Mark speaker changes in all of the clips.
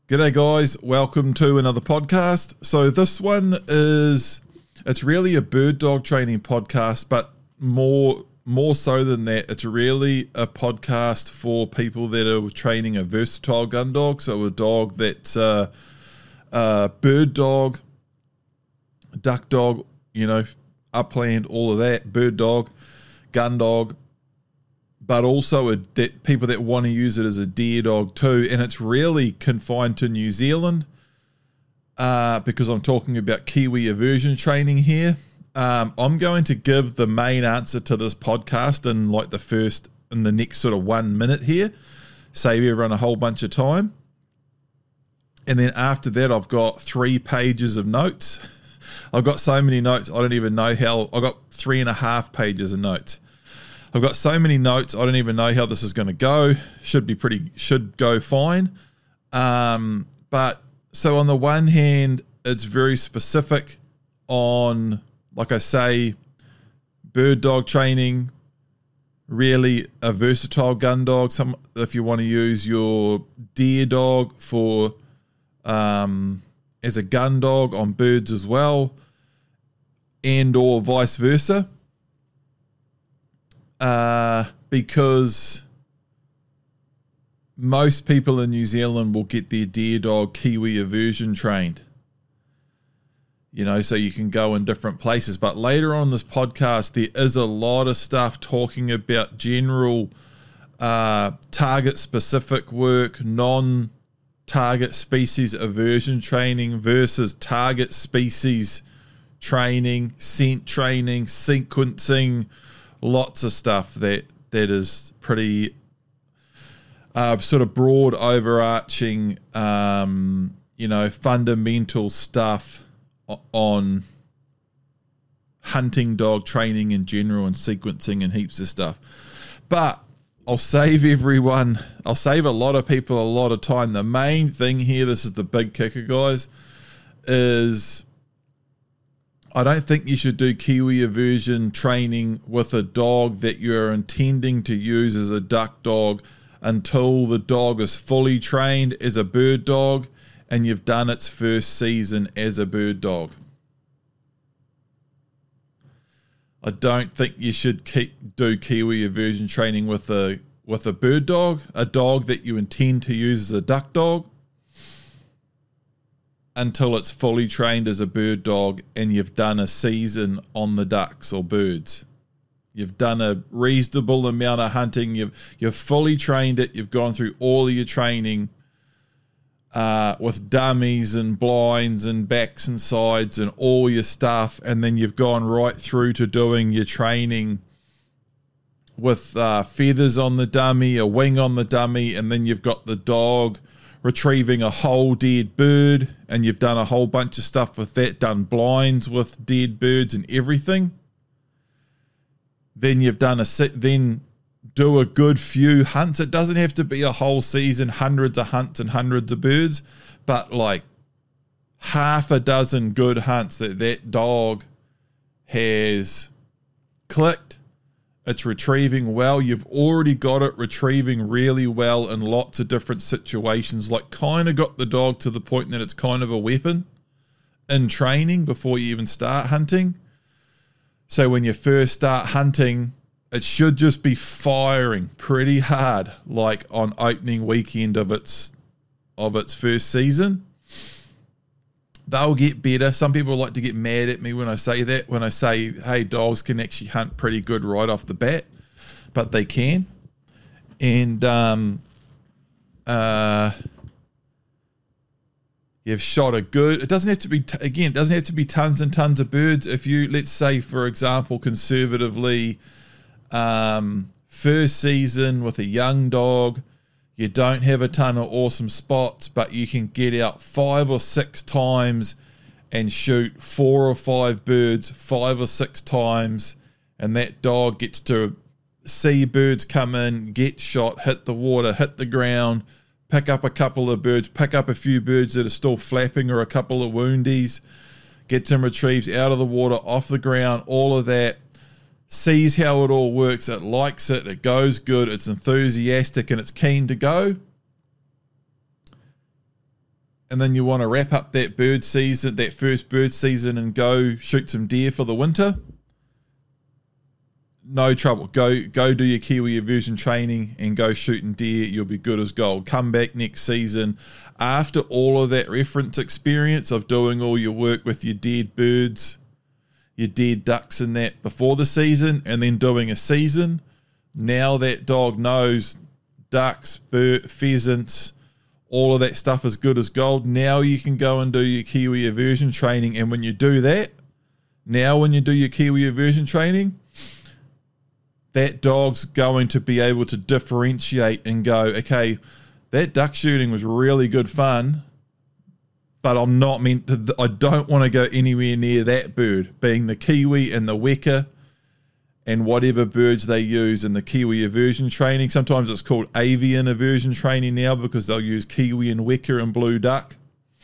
Speaker 1: G'day guys, welcome to another podcast. So this one it's really a bird dog training podcast, but more so than that, it's really a podcast for people that are training a versatile gun dog. So a dog that's a bird dog, duck dog, upland, all of that, bird dog, gun dog, but also people that want to use it as a deer dog too. And it's really confined to New Zealand because I'm talking about Kiwi aversion training here. I'm going to give the main answer to this podcast in the next sort of 1 minute here, save everyone a whole bunch of time. And then after that, I've got 3 pages of notes. I've got so many notes, I don't even know how. I've got 3.5 pages of notes. I've got so many notes, I don't even know how this is going to go. Should go fine. But so on the one hand, it's very specific on, like I say, bird dog training, really a versatile gun dog. If you want to use your deer dog for as a gun dog on birds as well, and or vice versa. Because most people in New Zealand will get their deer dog Kiwi aversion trained. So you can go in different places. But later on this podcast, there is a lot of stuff talking about general target-specific work, non-target species aversion training versus target species training, scent training, sequencing, lots of stuff that is pretty sort of broad, overarching, fundamental stuff on hunting dog training in general and sequencing and heaps of stuff. But I'll save a lot of people a lot of time. The main thing here, this is the big kicker, guys, is I don't think you should do Kiwi aversion training with a dog that you're intending to use as a duck dog until the dog is fully trained as a bird dog and you've done its first season as a bird dog. I don't think you should do Kiwi aversion training with a bird dog, a dog that you intend to use as a duck dog, until it's fully trained as a bird dog and you've done a season on the ducks or birds. You've done a reasonable amount of hunting. You've fully trained it. You've gone through all of your training with dummies and blinds and backs and sides and all your stuff. And then you've gone right through to doing your training with feathers on the dummy, a wing on the dummy, and then you've got the dog retrieving a whole dead bird, and you've done a whole bunch of stuff with that, done blinds with dead birds and everything. Then then do a good few hunts. It doesn't have to be a whole season, hundreds of hunts and hundreds of birds, but like half a dozen good hunts that dog has clicked. It's retrieving well. You've already got it retrieving really well in lots of different situations, like kind of got the dog to the point that it's kind of a weapon in training before you even start hunting. So when you first start hunting, it should just be firing pretty hard, like on opening weekend of its first season. They'll get better. Some people like to get mad at me when I say that, when I say, hey, dogs can actually hunt pretty good right off the bat, but they can. And you've shot a good, it doesn't have to be, it doesn't have to be tons and tons of birds. If you, let's say, for example, conservatively, first season with a young dog, you don't have a ton of awesome spots, but you can get out 5 or 6 times and shoot 4 or 5 birds 5 or 6 times, and that dog gets to see birds come in, get shot, hit the water, hit the ground, pick up a couple of birds, pick up a few birds that are still flapping or a couple of woundies, gets them retrieves out of the water, off the ground, all of that. Sees how it all works, it likes it, it goes good, it's enthusiastic and it's keen to go. and then you want to wrap up that bird season, that first bird season, and go shoot some deer for the winter, no trouble. Go do your Kiwi aversion training and go shooting deer. You'll be good as gold. Come back next season after all of that reference experience of doing all your work with your dead birds, your dead ducks and that before the season, and then doing a season. Now that dog knows ducks, pheasants, all of that stuff is good as gold. Now you can go and do your Kiwi aversion training. And when you do that, when you do your Kiwi aversion training, that dog's going to be able to differentiate and go, okay, that duck shooting was really good fun, but I don't want to go anywhere near that bird, being the Kiwi and the Weka and whatever birds they use in the Kiwi aversion training. Sometimes it's called avian aversion training now because they'll use Kiwi and Weka and blue duck.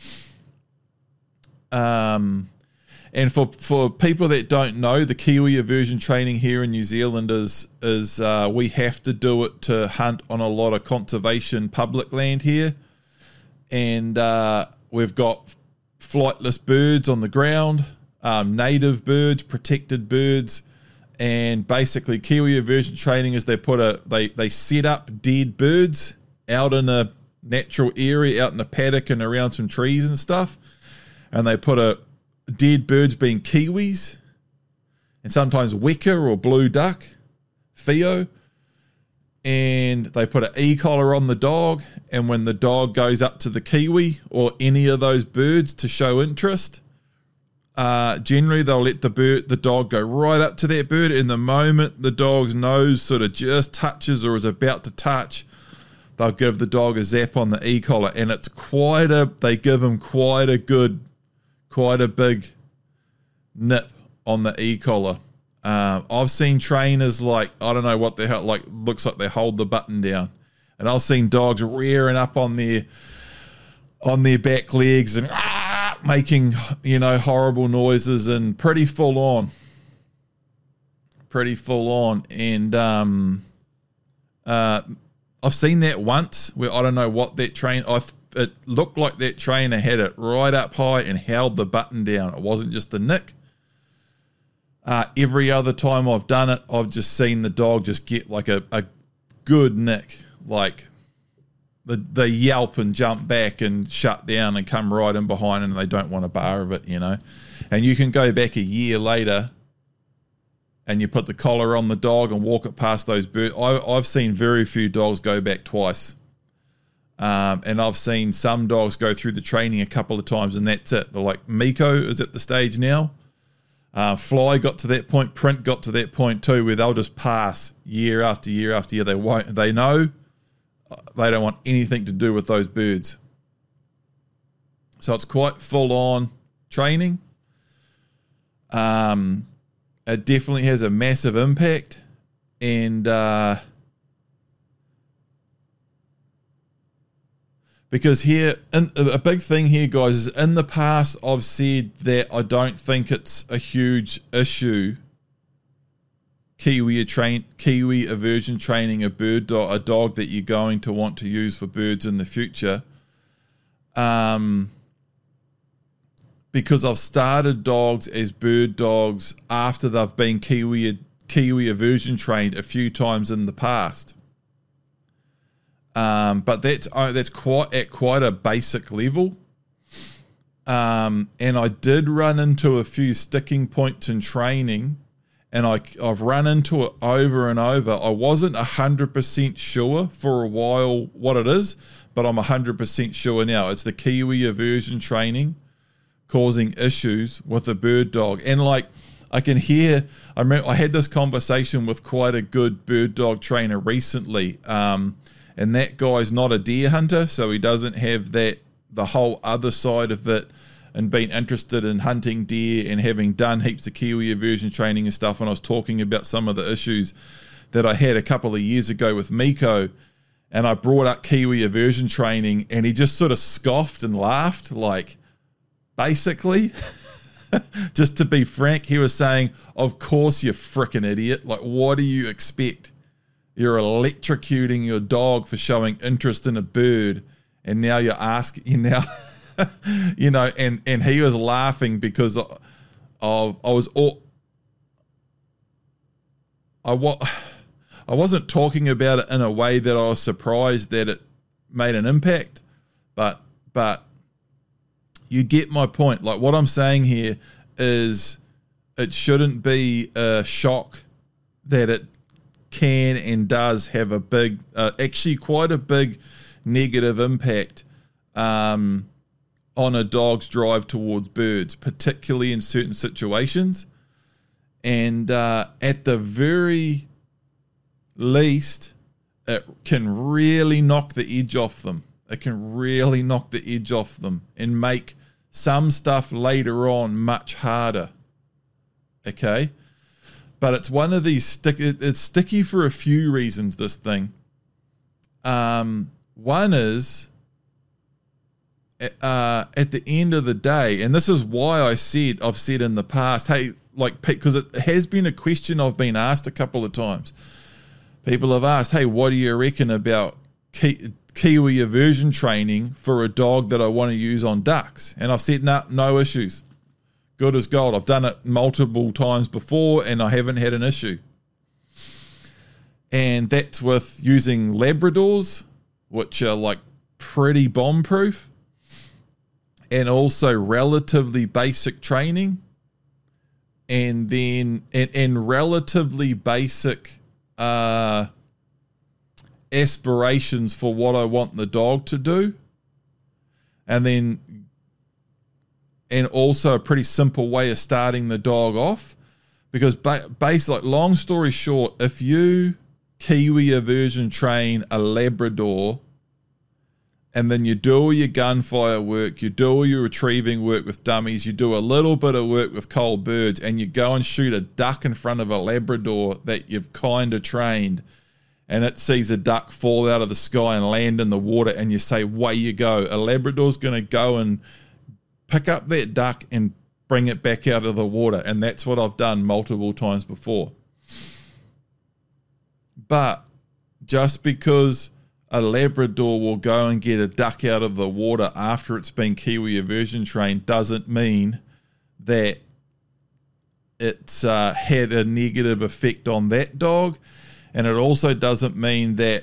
Speaker 1: And for people that don't know, the Kiwi aversion training here in New Zealand is we have to do it to hunt on a lot of conservation public land here. And we've got flightless birds on the ground, native birds, protected birds, and basically Kiwi aversion training is they set up dead birds out in a natural area, out in a paddock and around some trees and stuff, and they put dead birds being kiwis and sometimes Weka or blue duck, Theo, and they put an e-collar on the dog, and when the dog goes up to the kiwi or any of those birds to show interest, generally they'll let the dog go right up to that bird, and the moment the dog's nose sort of just touches or is about to touch, they'll give the dog a zap on the e-collar, and they give him quite a big nip on the e-collar. I've seen trainers I don't know what the hell, looks like they hold the button down, and I've seen dogs rearing up on their back legs and making horrible noises and pretty full on. And I've seen that once where I don't know what that it looked like that trainer had it right up high and held the button down. It wasn't just the nick. Every other time I've done it, I've just seen the dog just get a good nick. They yelp and jump back and shut down and come right in behind, and they don't want a bar of it, And you can go back a year later and you put the collar on the dog and walk it past those birds. I've seen very few dogs go back twice. And I've seen some dogs go through the training a couple of times, and that's it. They're like, Miko is at the stage now. Fly got to that point. Print got to that point too, where they'll just pass year after year after year. They know they don't want anything to do with those birds. So it's quite full on training. It definitely has a massive impact, and because here, a big thing here, guys, is in the past I've said that I don't think it's a huge issue, Kiwi aversion training a dog that you're going to want to use for birds in the future. Because I've started dogs as bird dogs after they've been Kiwi aversion trained a few times in the past. But that's quite a basic level. And I did run into a few sticking points in training, and I've run into it over and over. I wasn't 100% sure for a while what it is, but I'm 100% sure now. It's the Kiwi aversion training causing issues with a bird dog. And I can hear, I had this conversation with quite a good bird dog trainer recently, and that guy's not a deer hunter, so he doesn't have the whole other side of it, and being interested in hunting deer and having done heaps of Kiwi aversion training and stuff. And I was talking about some of the issues that I had a couple of years ago with Miko, and I brought up Kiwi aversion training, and he just sort of scoffed and laughed, basically, just to be frank, he was saying, of course you frickin' idiot. What do you expect? You're electrocuting your dog for showing interest in a bird, and now you know, and he was laughing because I wasn't talking about it in a way that I was surprised that it made an impact, but you get my point. Like, what I'm saying here is it shouldn't be a shock that it can and does have a big, actually quite a big negative impact on a dog's drive towards birds, particularly in certain situations. And at the very least, it can really knock the edge off them. It can really knock the edge off them and make some stuff later on much harder. Okay? But it's one of these it's sticky for a few reasons, this thing. One is, at the end of the day, and this is why I've said in the past, hey, like, because it has been a question I've been asked a couple of times. People have asked, hey, what do you reckon about Kiwi aversion training for a dog that I want to use on ducks? And I've said, no issues. Good as gold. I've done it multiple times before and I haven't had an issue. And that's with using Labradors, which are like pretty bomb-proof, and also relatively basic training, and then and relatively basic aspirations for what I want the dog to do, and also a pretty simple way of starting the dog off. Because like, long story short, if you Kiwi aversion train a Labrador, and then you do all your gunfire work, you do all your retrieving work with dummies, you do a little bit of work with cold birds, and you go and shoot a duck in front of a Labrador that you've kind of trained, and it sees a duck fall out of the sky and land in the water, and you say, way you go. A Labrador's going to go and pick up that duck and bring it back out of the water, and that's what I've done multiple times before. But just because a Labrador will go and get a duck out of the water after it's been Kiwi aversion trained doesn't mean that it's had a negative effect on that dog. And it also doesn't mean that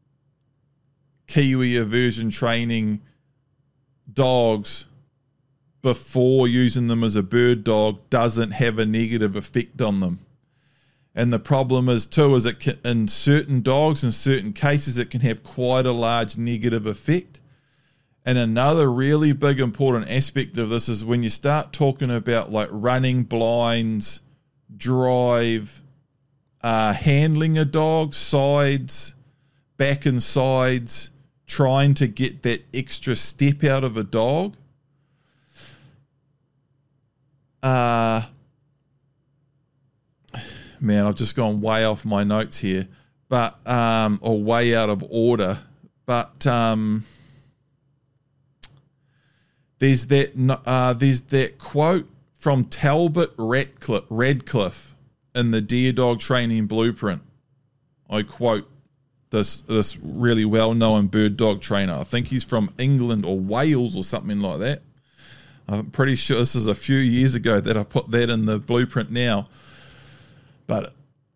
Speaker 1: Kiwi aversion training dogs before using them as a bird dog doesn't have a negative effect on them. And the problem is too, is it can, in certain dogs, in certain cases, it can have quite a large negative effect. And another really big important aspect of this is when you start talking about like running blinds, drive, handling a dog, sides, back and sides, trying to get that extra step out of a dog. Man, I've just gone way off my notes here, but or way out of order. But there's that quote from Talbot Radcliffe in the Deer Dog Training Blueprint. I quote this really well-known bird dog trainer. I think he's from England or Wales or something like that. I'm pretty sure this is a few years ago that I put that in the blueprint now. But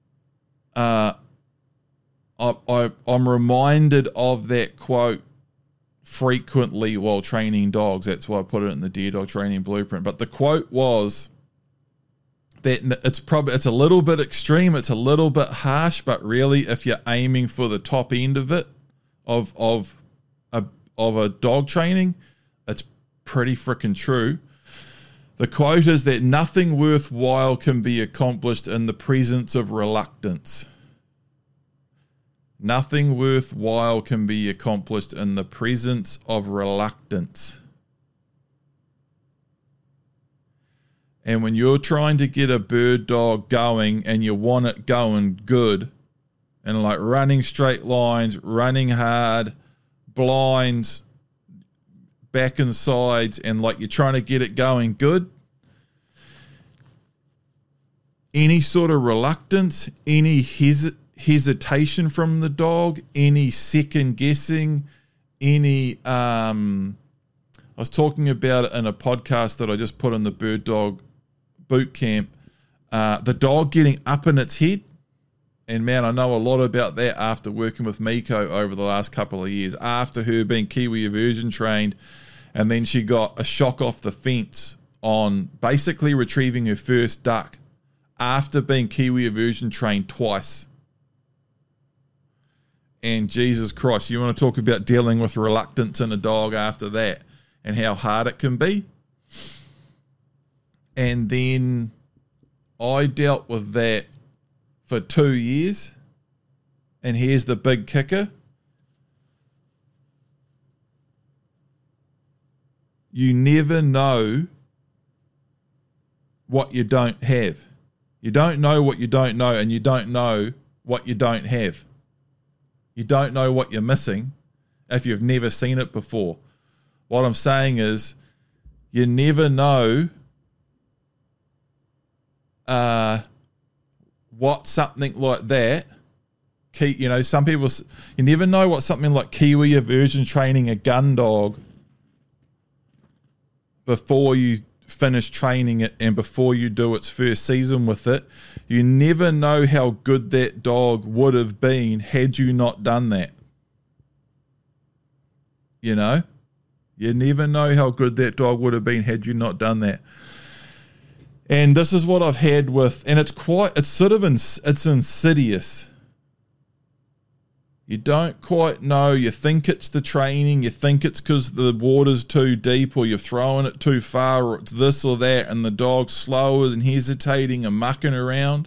Speaker 1: I'm reminded of that quote frequently while training dogs. That's why I put it in the Deer Dog Training Blueprint. But the quote was that it's a little bit extreme, it's a little bit harsh, but really, if you're aiming for the top end of it, of a dog training, it's pretty freaking true. The quote is that nothing worthwhile can be accomplished in the presence of reluctance. Nothing worthwhile can be accomplished in the presence of reluctance. And when you're trying to get a bird dog going and you want it going good, and like running straight lines, running hard, blinds, back and sides, and like you're trying to get it going good, any sort of reluctance, any hesitation from the dog, any second guessing, any I I was talking about it in a podcast that I just put in the Bird Dog Boot Camp. The dog getting up in its head. And man, I know a lot about that after working with Miko over the last couple of years, after her being Kiwi aversion trained. And then she got a shock off the fence on basically retrieving her first duck after being Kiwi aversion trained twice. And Jesus Christ, you want to talk about dealing with reluctance in a dog after that and how hard it can be. And then I dealt with that for 2 years. And here's the big kicker. You never know what you don't have. You don't know what you don't know, and you don't know what you don't have. You don't know what you're missing if you've never seen it before. What I'm saying is you never know what something like that, some people, you never know what something like Kiwi aversion training a gun dog before you finish training it and before you do its first season with it. You never know how good that dog would have been had you not done that. You never know how good that dog would have been had you not done that. And this is what I've had with, and it's insidious. You don't quite know. You think it's the training. You think it's because the water's too deep or you're throwing it too far or it's this or that, and the dog's slower and hesitating and mucking around.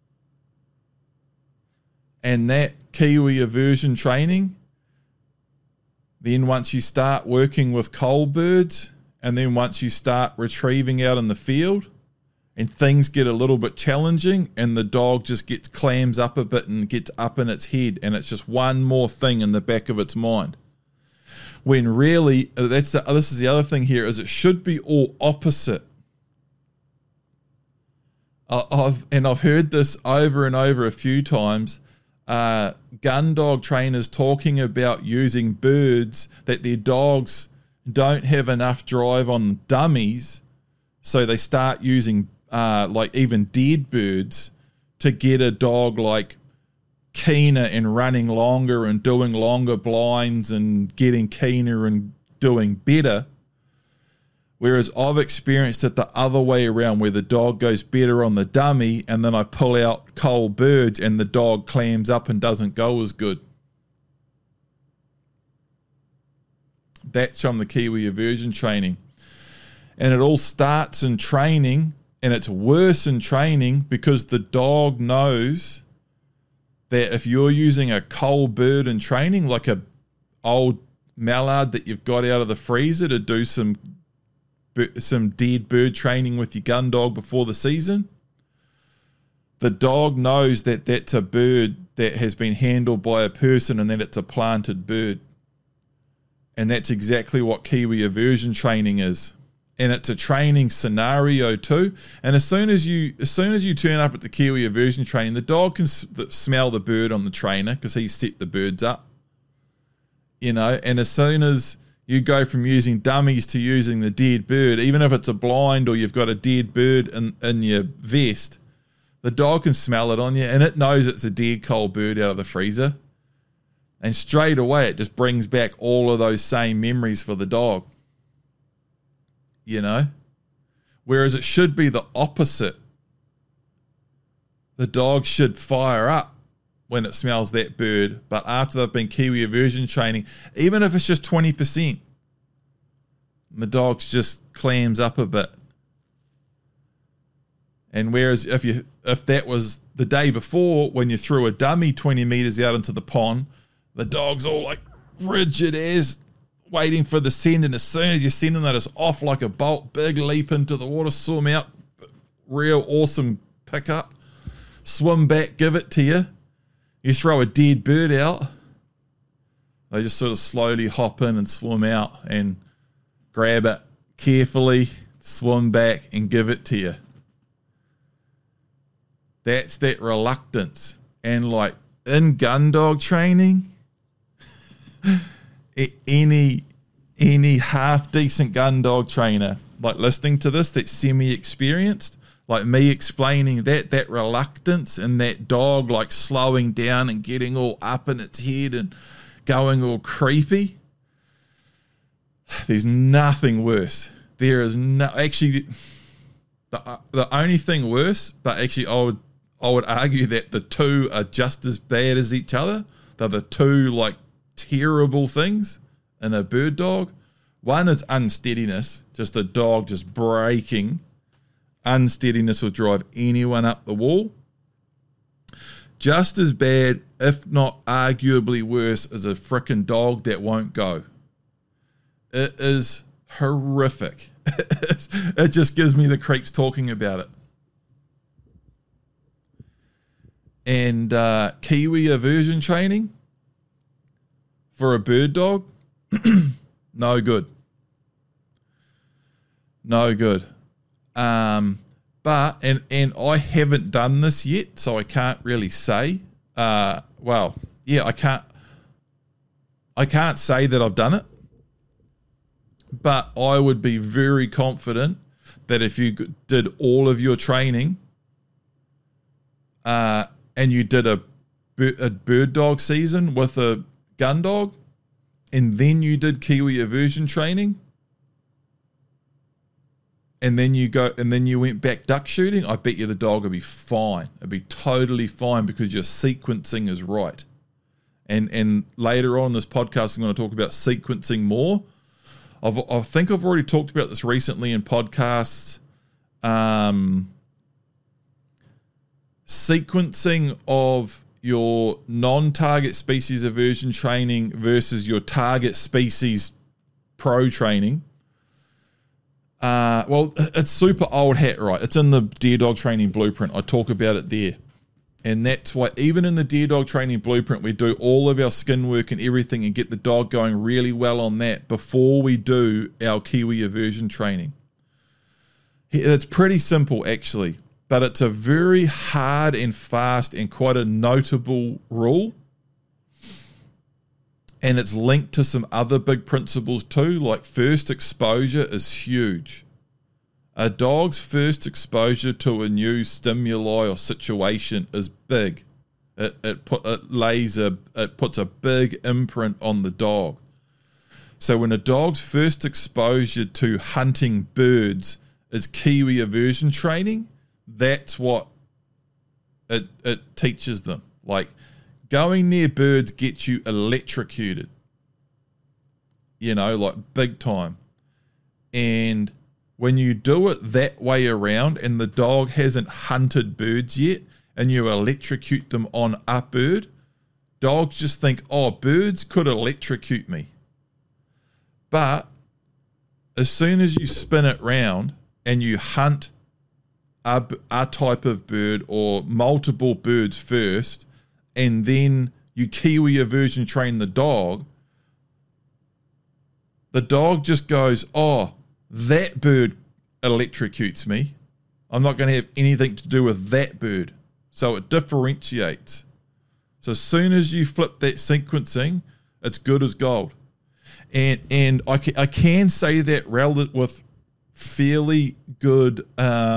Speaker 1: And that Kiwi aversion training, then once you start working with coal birds and then once you start retrieving out in the field and things get a little bit challenging and the dog just clams up a bit and gets up in its head, and it's just one more thing in the back of its mind. When really, this is the other thing here, is it should be all opposite. I've heard this over and over a few times. Gun dog trainers talking about using birds that their dogs don't have enough drive on dummies, so they start using like even dead birds to get a dog like keener and running longer and doing longer blinds and getting keener and doing better. Whereas I've experienced it the other way around, where the dog goes better on the dummy and then I pull out coal birds and the dog clams up and doesn't go as good. That's from the Kiwi aversion training. And it all starts in training, and it's worse in training because the dog knows that if you're using a coal bird in training, like a old mallard that you've got out of the freezer to do some dead bird training with your gun dog before the season, the dog knows that that's a bird that has been handled by a person and that it's a planted bird. And that's exactly what Kiwi aversion training is. And it's a training scenario too. And as soon as you turn up at the Kiwi aversion training, the dog can smell the bird on the trainer because he's set the birds up. And as soon as you go from using dummies to using the dead bird, even if it's a blind or you've got a dead bird in your vest, the dog can smell it on you and it knows it's a dead cold bird out of the freezer. And straight away it just brings back all of those same memories for the dog. Whereas it should be the opposite. The dog should fire up when it smells that bird, but after they've been Kiwi aversion training, even if it's just 20%, the dog just clams up a bit. And whereas if that was the day before when you threw a dummy 20 meters out into the pond, the dog's all like rigid as, waiting for the send, and as soon as you send them, they're just off like a bolt, big leap into the water, swim out, real awesome pickup, swim back, give it to you. You throw a dead bird out, they just sort of slowly hop in and swim out and grab it carefully, swim back and give it to you. That's that reluctance. And like in gun dog training, any any half decent gun dog trainer, like listening to this, that's semi-experienced, like me explaining that reluctance and that dog like slowing down and getting all up in its head and going all creepy. There's nothing worse. There is no, actually, the only thing worse, but actually I would argue that the two are just as bad as each other. They're the two like terrible things in a bird dog. One is unsteadiness, just a dog just breaking. Unsteadiness will drive anyone up the wall. Just as bad, if not arguably worse, is a frickin' dog that won't go. It is horrific. It just gives me the creeps talking about it. And Kiwi aversion training for a bird dog, no good. No good. But I haven't done this yet, so I can't really say. I can't say that I've done it. But I would be very confident that if you did all of your training, and you did a bird dog season with a gun dog, and then you did Kiwi aversion training, and then you went back duck shooting, I bet you the dog would be fine. It'd be totally fine because your sequencing is right. And later on in this podcast, I'm going to talk about sequencing more. I think I've already talked about this recently in podcasts. Sequencing of your non-target species aversion training versus your target species pro training. Well, it's super old hat, right? It's in the Deer Dog Training Blueprint. I talk about it there. And that's why even in the Deer Dog Training Blueprint, we do all of our skin work and everything and get the dog going really well on that before we do our Kiwi aversion training. It's pretty simple, actually, but it's a very hard and fast and quite a notable rule. And it's linked to some other big principles too, like first exposure is huge. A dog's first exposure to a new stimuli or situation is big. It puts a big imprint on the dog. So when a dog's first exposure to hunting birds is Kiwi aversion training, that's what it teaches them. Like going near birds gets you electrocuted, like big time. And when you do it that way around and the dog hasn't hunted birds yet and you electrocute them on a bird, dogs just think, oh, birds could electrocute me. But as soon as you spin it round and you hunt a type of bird or multiple birds first, and then you Kiwi aversion train the dog just goes, oh, that bird electrocutes me. I'm not going to have anything to do with that bird. So it differentiates. So as soon as you flip that sequencing, it's good as gold. And I can say that with fairly good,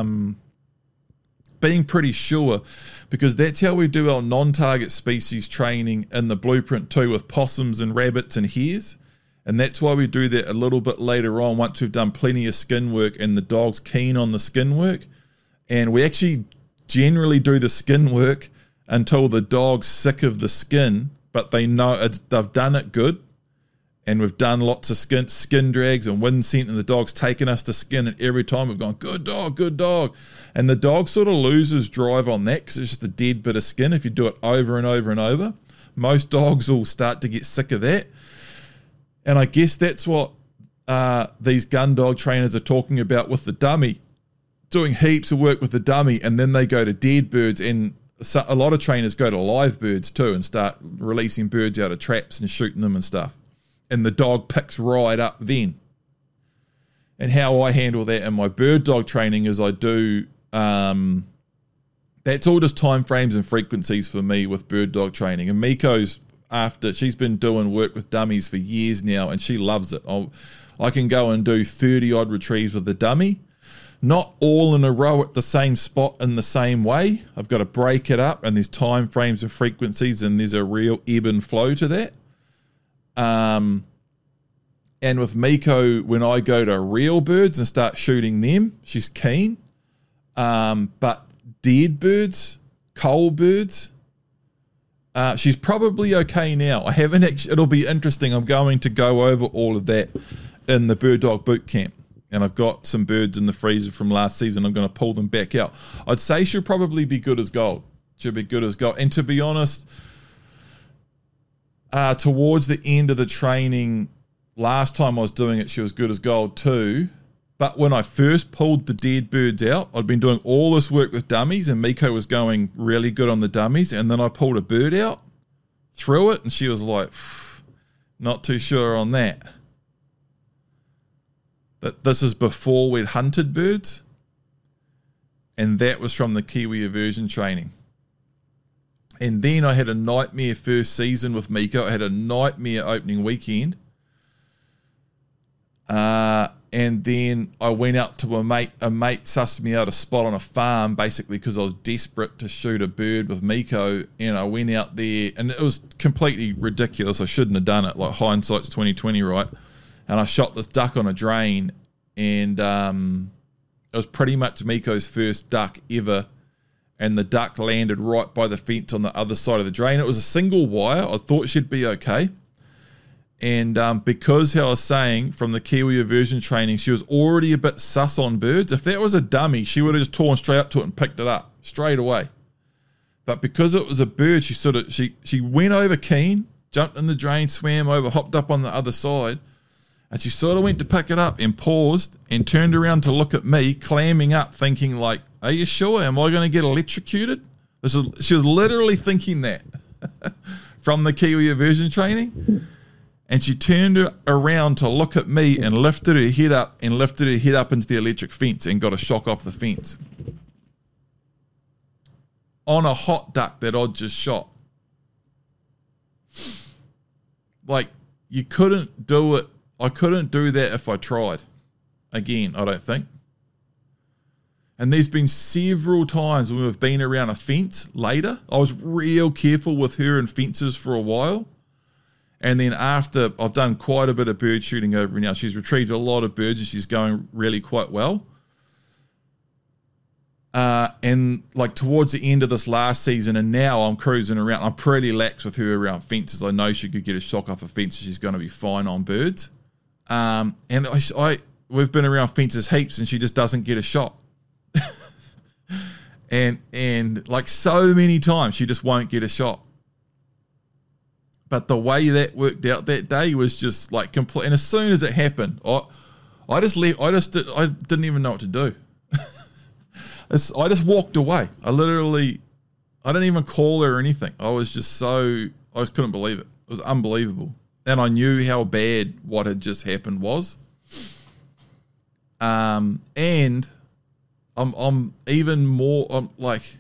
Speaker 1: being pretty sure, because that's how we do our non-target species training in the blueprint too, with possums and rabbits and hares. And that's why we do that a little bit later on once we've done plenty of skin work and the dog's keen on the skin work. And we actually generally do the skin work until the dog's sick of the skin, but they know they've done it good. And we've done lots of skin drags and wind scent, and the dog's taken us to skin, and every time we've gone, good dog, good dog. And the dog sort of loses drive on that because it's just a dead bit of skin if you do it over and over and over. Most dogs will start to get sick of that. And I guess that's what these gun dog trainers are talking about with the dummy, doing heaps of work with the dummy, and then they go to dead birds, and a lot of trainers go to live birds too and start releasing birds out of traps and shooting them and stuff. And the dog picks right up then. And how I handle that in my bird dog training is I do, that's all just time frames and frequencies for me with bird dog training. And Miko's after she's been doing work with dummies for years now, and she loves it. I can go and do 30 odd retrieves with the dummy, not all in a row at the same spot in the same way. I've got to break it up, and there's time frames and frequencies, and there's a real ebb and flow to that. And with Miko, when I go to real birds and start shooting them, she's keen. But dead birds, cold birds, she's probably okay now. I haven't actually, it'll be interesting. I'm going to go over all of that in the Bird Dog Boot Camp. And I've got some birds in the freezer from last season. I'm going to pull them back out. I'd say she'll probably be good as gold. She'll be good as gold. And to be honest, towards the end of the training, last time I was doing it, she was good as gold too. But when I first pulled the dead birds out, I'd been doing all this work with dummies, and Miko was going really good on the dummies. And then I pulled a bird out, threw it, and she was like, not too sure on that. But this is before we'd hunted birds, and that was from the Kiwi aversion training. And then I had a nightmare first season with Miko. I had a nightmare opening weekend. And then I went out to a mate sussed me out a spot on a farm, basically because I was desperate to shoot a bird with Miko, and I went out there, and it was completely ridiculous. I shouldn't have done it. Like, hindsight's 2020, right? And I shot this duck on a drain, and it was pretty much Miko's first duck ever, and the duck landed right by the fence on the other side of the drain. It was a single wire. I thought she'd be okay. And because how I was saying from the Kiwi aversion training, she was already a bit sus on birds. If that was a dummy, she would have just torn straight up to it and picked it up straight away. But because it was a bird, she went over keen, jumped in the drain, swam over, hopped up on the other side, and she sort of went to pick it up and paused and turned around to look at me, clamming up, thinking like, are you sure? Am I going to get electrocuted? She was literally thinking that from the Kiwi aversion training. And she turned around to look at me and lifted her head up into the electric fence and got a shock off the fence. On a hot duck that I'd just shot. Like, you couldn't do it. I couldn't do that if I tried. Again, I don't think. And there's been several times when we've been around a fence later. I was real careful with her and fences for a while. And then after, I've done quite a bit of bird shooting over now. She's retrieved a lot of birds and she's going really quite well. And like towards the end of this last season, and now I'm cruising around. I'm pretty lax with her around fences. I know she could get a shock off a fence. She's going to be fine on birds. And we've been around fences heaps and she just doesn't get a shot. and like so many times, she just won't get a shot. But the way that worked out that day was just like complete. And as soon as it happened, I didn't even know what to do. I just walked away. I didn't even call her or anything. I just couldn't believe it. It was unbelievable. And I knew how bad what had just happened was. And I'm even more, I'm like,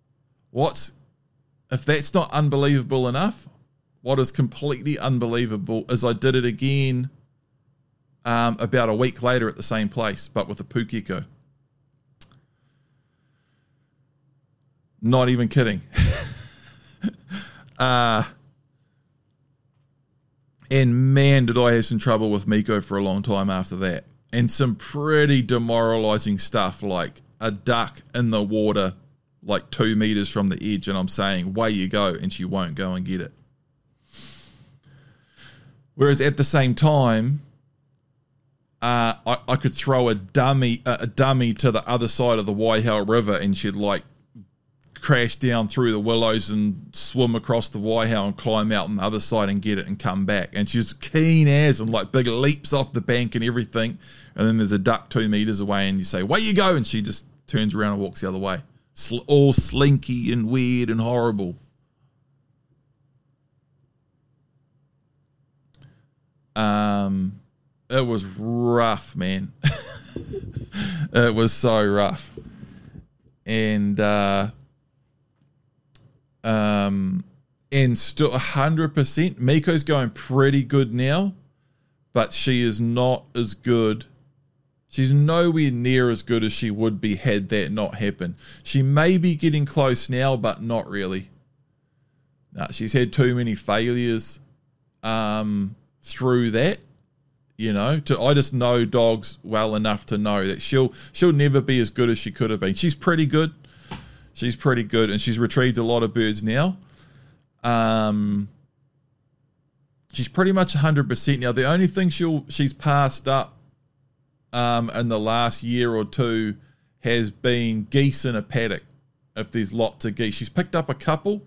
Speaker 1: if that's not unbelievable enough, what is completely unbelievable is I did it again about a week later at the same place, but with a pukeko. Not even kidding. And man, did I have some trouble with Miko for a long time after that. And some pretty demoralizing stuff, like a duck in the water, like 2 meters from the edge, and I'm saying, way you go, and she won't go and get it. Whereas at the same time, I could throw a dummy to the other side of the Waihau River and she'd like crash down through the willows and swim across the Waihau and climb out on the other side and get it and come back. And she's keen as and like big leaps off the bank and everything. And then there's a duck 2 meters away and you say, "Where you go?" And she just turns around and walks the other way. All slinky and weird and horrible. It was rough, man. It was so rough. And and still 100%. Miko's going pretty good now, but she is not as good. She's nowhere near as good as she would be had that not happened. She may be getting close now, but not really. No, she's had too many failures through that. You know, I just know dogs well enough to know that she'll never be as good as she could have been. She's pretty good. She's pretty good, and she's retrieved a lot of birds now. She's pretty much 100% now. The only thing she's passed up in the last year or two has been geese in a paddock. If there's lots of geese, she's picked up a couple.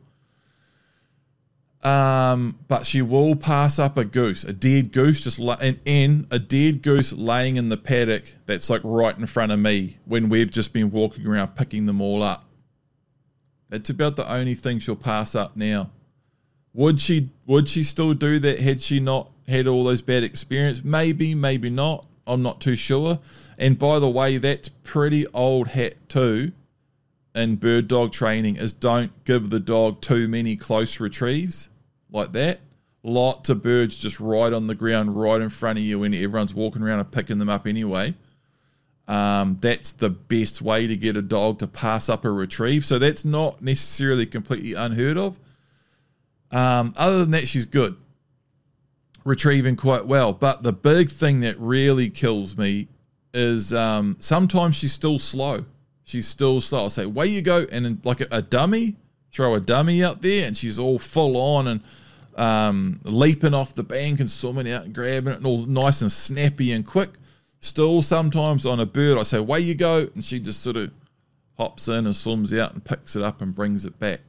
Speaker 1: But she will pass up a goose, a dead goose, and a dead goose laying in the paddock that's like right in front of me when we've just been walking around picking them all up. That's about the only thing she'll pass up now. Would she still do that had she not had all those bad experiences? Maybe, maybe not. I'm not too sure. And by the way, that's pretty old hat too in bird dog training, is don't give the dog too many close retrieves like that. Lots of birds just right on the ground, right in front of you when everyone's walking around and picking them up anyway. That's the best way to get a dog to pass up a retrieve. So that's not necessarily completely unheard of. Other than that, she's good. Retrieving quite well. But the big thing that really kills me is sometimes she's still slow. She's still slow. I'll say, away you go. And then like a dummy, throw a dummy out there and she's all full on and leaping off the bank and swimming out and grabbing it and all nice and snappy and quick. Still sometimes on a bird, I say, away you go. And she just sort of hops in and swims out and picks it up and brings it back.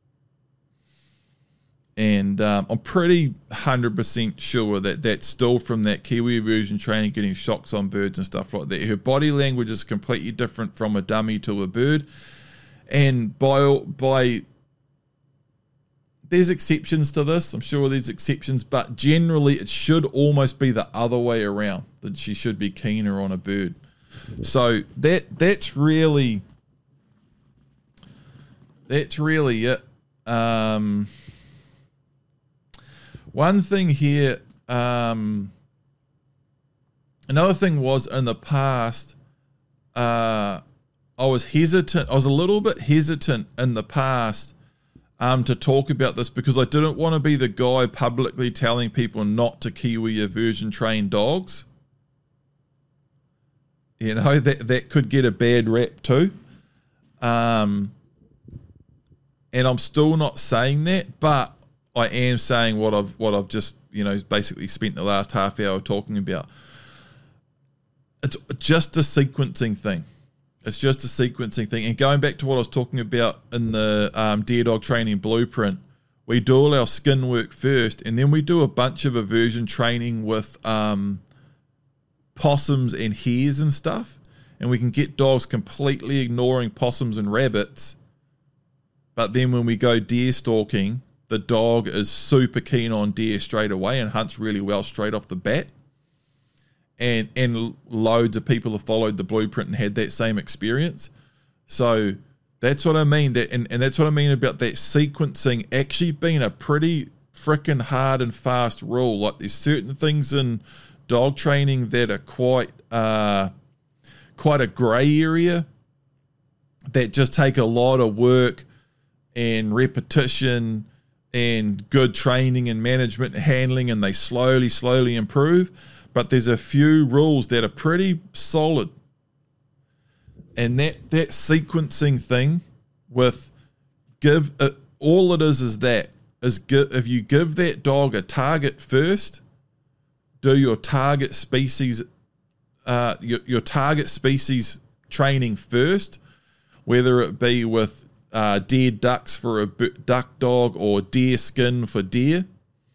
Speaker 1: And I'm pretty 100% sure that that's still from that Kiwi aversion training, getting shocks on birds and stuff like that. Her body language is completely different from a dummy to a bird. And by there's exceptions to this. I'm sure there's exceptions, but generally it should almost be the other way around, that she should be keener on a bird. So that's really it. One thing here, another thing was in the past, I was a little bit hesitant in the past to talk about this because I didn't want to be the guy publicly telling people not to Kiwi aversion train dogs. You know, that could get a bad rap too. And I'm still not saying that, but I am saying what I've just, basically spent the last half hour talking about. It's just a sequencing thing. It's just a sequencing thing. And going back to what I was talking about in the Deer Dog Training Blueprint, we do all our skin work first, and then we do a bunch of aversion training with possums and hares and stuff. And we can get dogs completely ignoring possums and rabbits. But then when we go deer stalking, the dog is super keen on deer straight away and hunts really well straight off the bat. And loads of people have followed the blueprint and had that same experience. So that's what I mean. And that's what I mean about that sequencing actually being a pretty freaking hard and fast rule. Like there's certain things in dog training that are quite a grey area that just take a lot of work and repetition and good training and management and handling, and they slowly improve. But there's a few rules that are pretty solid. And that sequencing thing with all it is if you give that dog a target first, do your target species your target species training first, whether it be with dead ducks for a duck dog or deer skin for deer.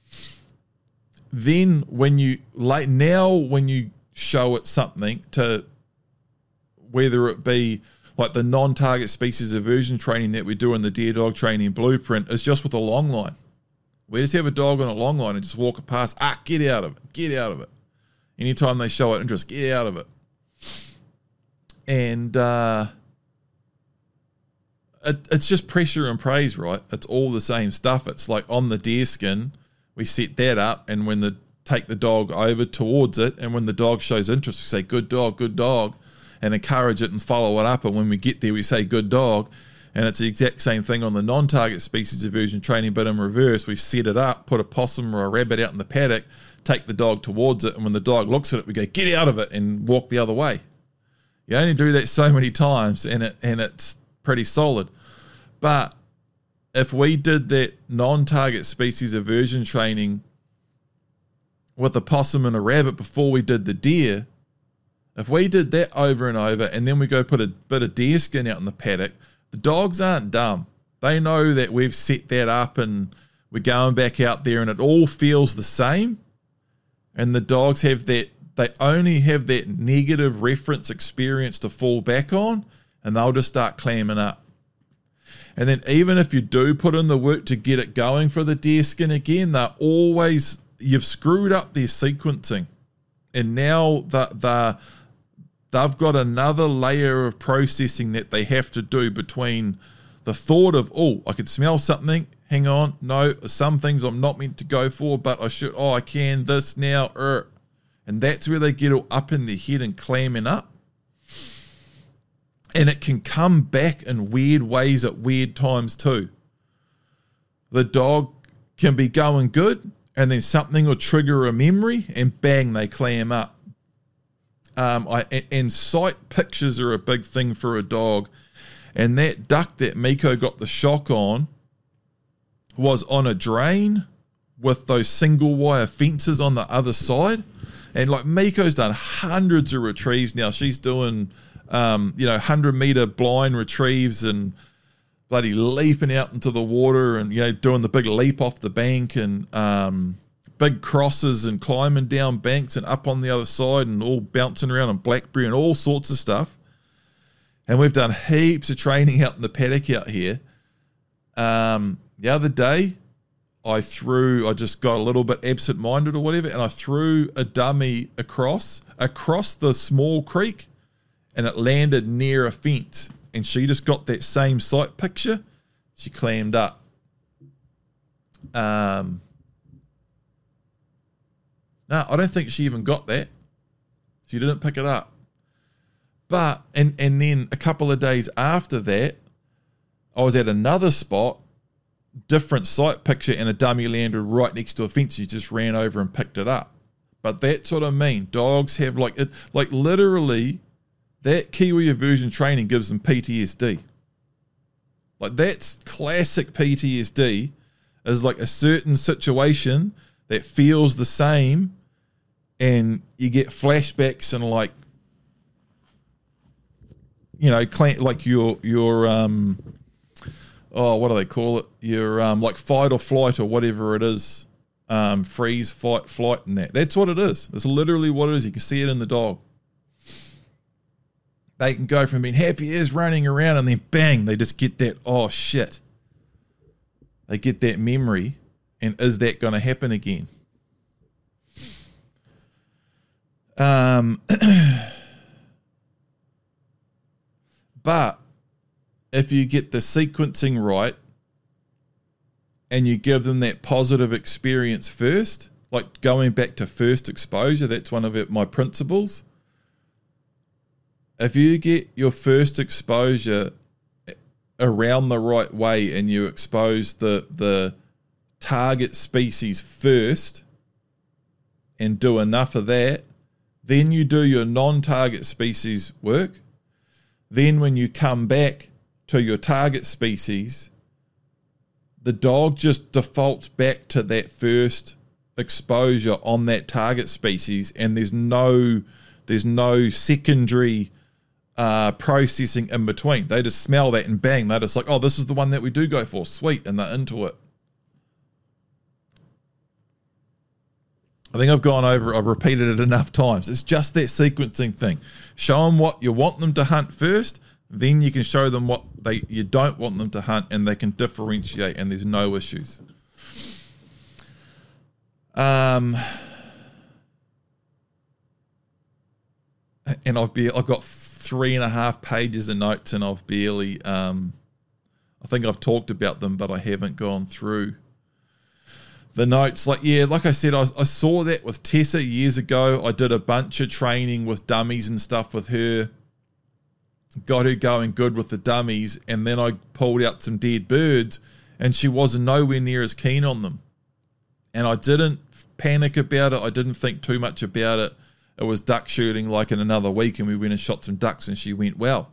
Speaker 1: Then when you show it something to, whether it be like the non-target species aversion training that we do in the Deer Dog Training Blueprint, is just with a long line. We just have a dog on a long line and just walk it past. Get out of it. Anytime they show it interest, get out of it. And it's just pressure and praise, right? It's all the same stuff. It's like on the deer skin, we set that up, and when take the dog over towards it, and when the dog shows interest, we say good dog, and encourage it and follow it up. And when we get there, we say good dog. And it's the exact same thing on the non-target species aversion training, but in reverse. We set it up, put a possum or a rabbit out in the paddock, take the dog towards it, and when the dog looks at it, we go, get out of it, and walk the other way. You only do that so many times, and it's pretty solid. But if we did that non-target species aversion training with a possum and a rabbit before we did the deer, if we did that over and over, and then we go put a bit of deer skin out in the paddock, the dogs aren't dumb. They know that we've set that up and we're going back out there and it all feels the same. And the dogs have that, they only have that negative reference experience to fall back on, and they'll just start clamming up. And then even if you do put in the work to get it going for the deer skin again, they're always, you've screwed up their sequencing. And now they've got another layer of processing that they have to do between the thought of, oh, I could smell something, hang on, no, some things I'm not meant to go for, but I should, I can this now, and that's where they get all up in their head and clamming up. And it can come back in weird ways at weird times too. The dog can be going good, and then something will trigger a memory, and bang, they clam up. And sight pictures are a big thing for a dog. And that duck that Miko got the shock on was on a drain with those single wire fences on the other side. And like Miko's done hundreds of retrieves now. She's doing, 100-meter blind retrieves and bloody leaping out into the water and, doing the big leap off the bank and big crosses and climbing down banks and up on the other side and all bouncing around on blackberry and all sorts of stuff. And we've done heaps of training out in the paddock out here. The other day, I just got a little bit absent-minded or whatever, and I threw a dummy across the small creek, and it landed near a fence. And she just got that same sight picture. She clammed up. No, I don't think she even got that. She didn't pick it up. But, and then a couple of days after that, I was at another spot, different sight picture, and a dummy landed right next to a fence. She just ran over and picked it up. But that's what I mean. Dogs have literally, that Kiwi aversion training gives them PTSD. Like that's classic PTSD, is like a certain situation that feels the same, and you get flashbacks and like your what do they call it? Your like fight or flight or whatever it is, freeze, fight, flight, and that. That's what it is. That's literally what it is. You can see it in the dog. They can go from being happy as running around, and then bang, they just get that, oh shit. They get that memory, and is that going to happen again? But if you get the sequencing right and you give them that positive experience first, like going back to first exposure, that's one of my principles. If you get your first exposure around the right way and you expose the target species first and do enough of that, then you do your non-target species work. Then when you come back to your target species, the dog just defaults back to that first exposure on that target species, and there's no secondary processing in between. They just smell that and bang, they're just like, oh, this is the one that we do go for, sweet, and they're into it. I think I've repeated it enough times. It's just that sequencing thing. Show them what you want them to hunt first, then you can show them what you don't want them to hunt, and they can differentiate, and there's no issues. And I've got 3.5 pages of notes, and I've barely I think I've talked about them, but I haven't gone through the notes. Like I said, I saw that with Tessa years ago. I did a bunch of training with dummies and stuff with her, got her going good with the dummies, and then I pulled out some dead birds, and she wasn't nowhere near as keen on them. And I didn't panic about it. I didn't think too much about it. It was duck shooting like in another week, and we went and shot some ducks, and she went well.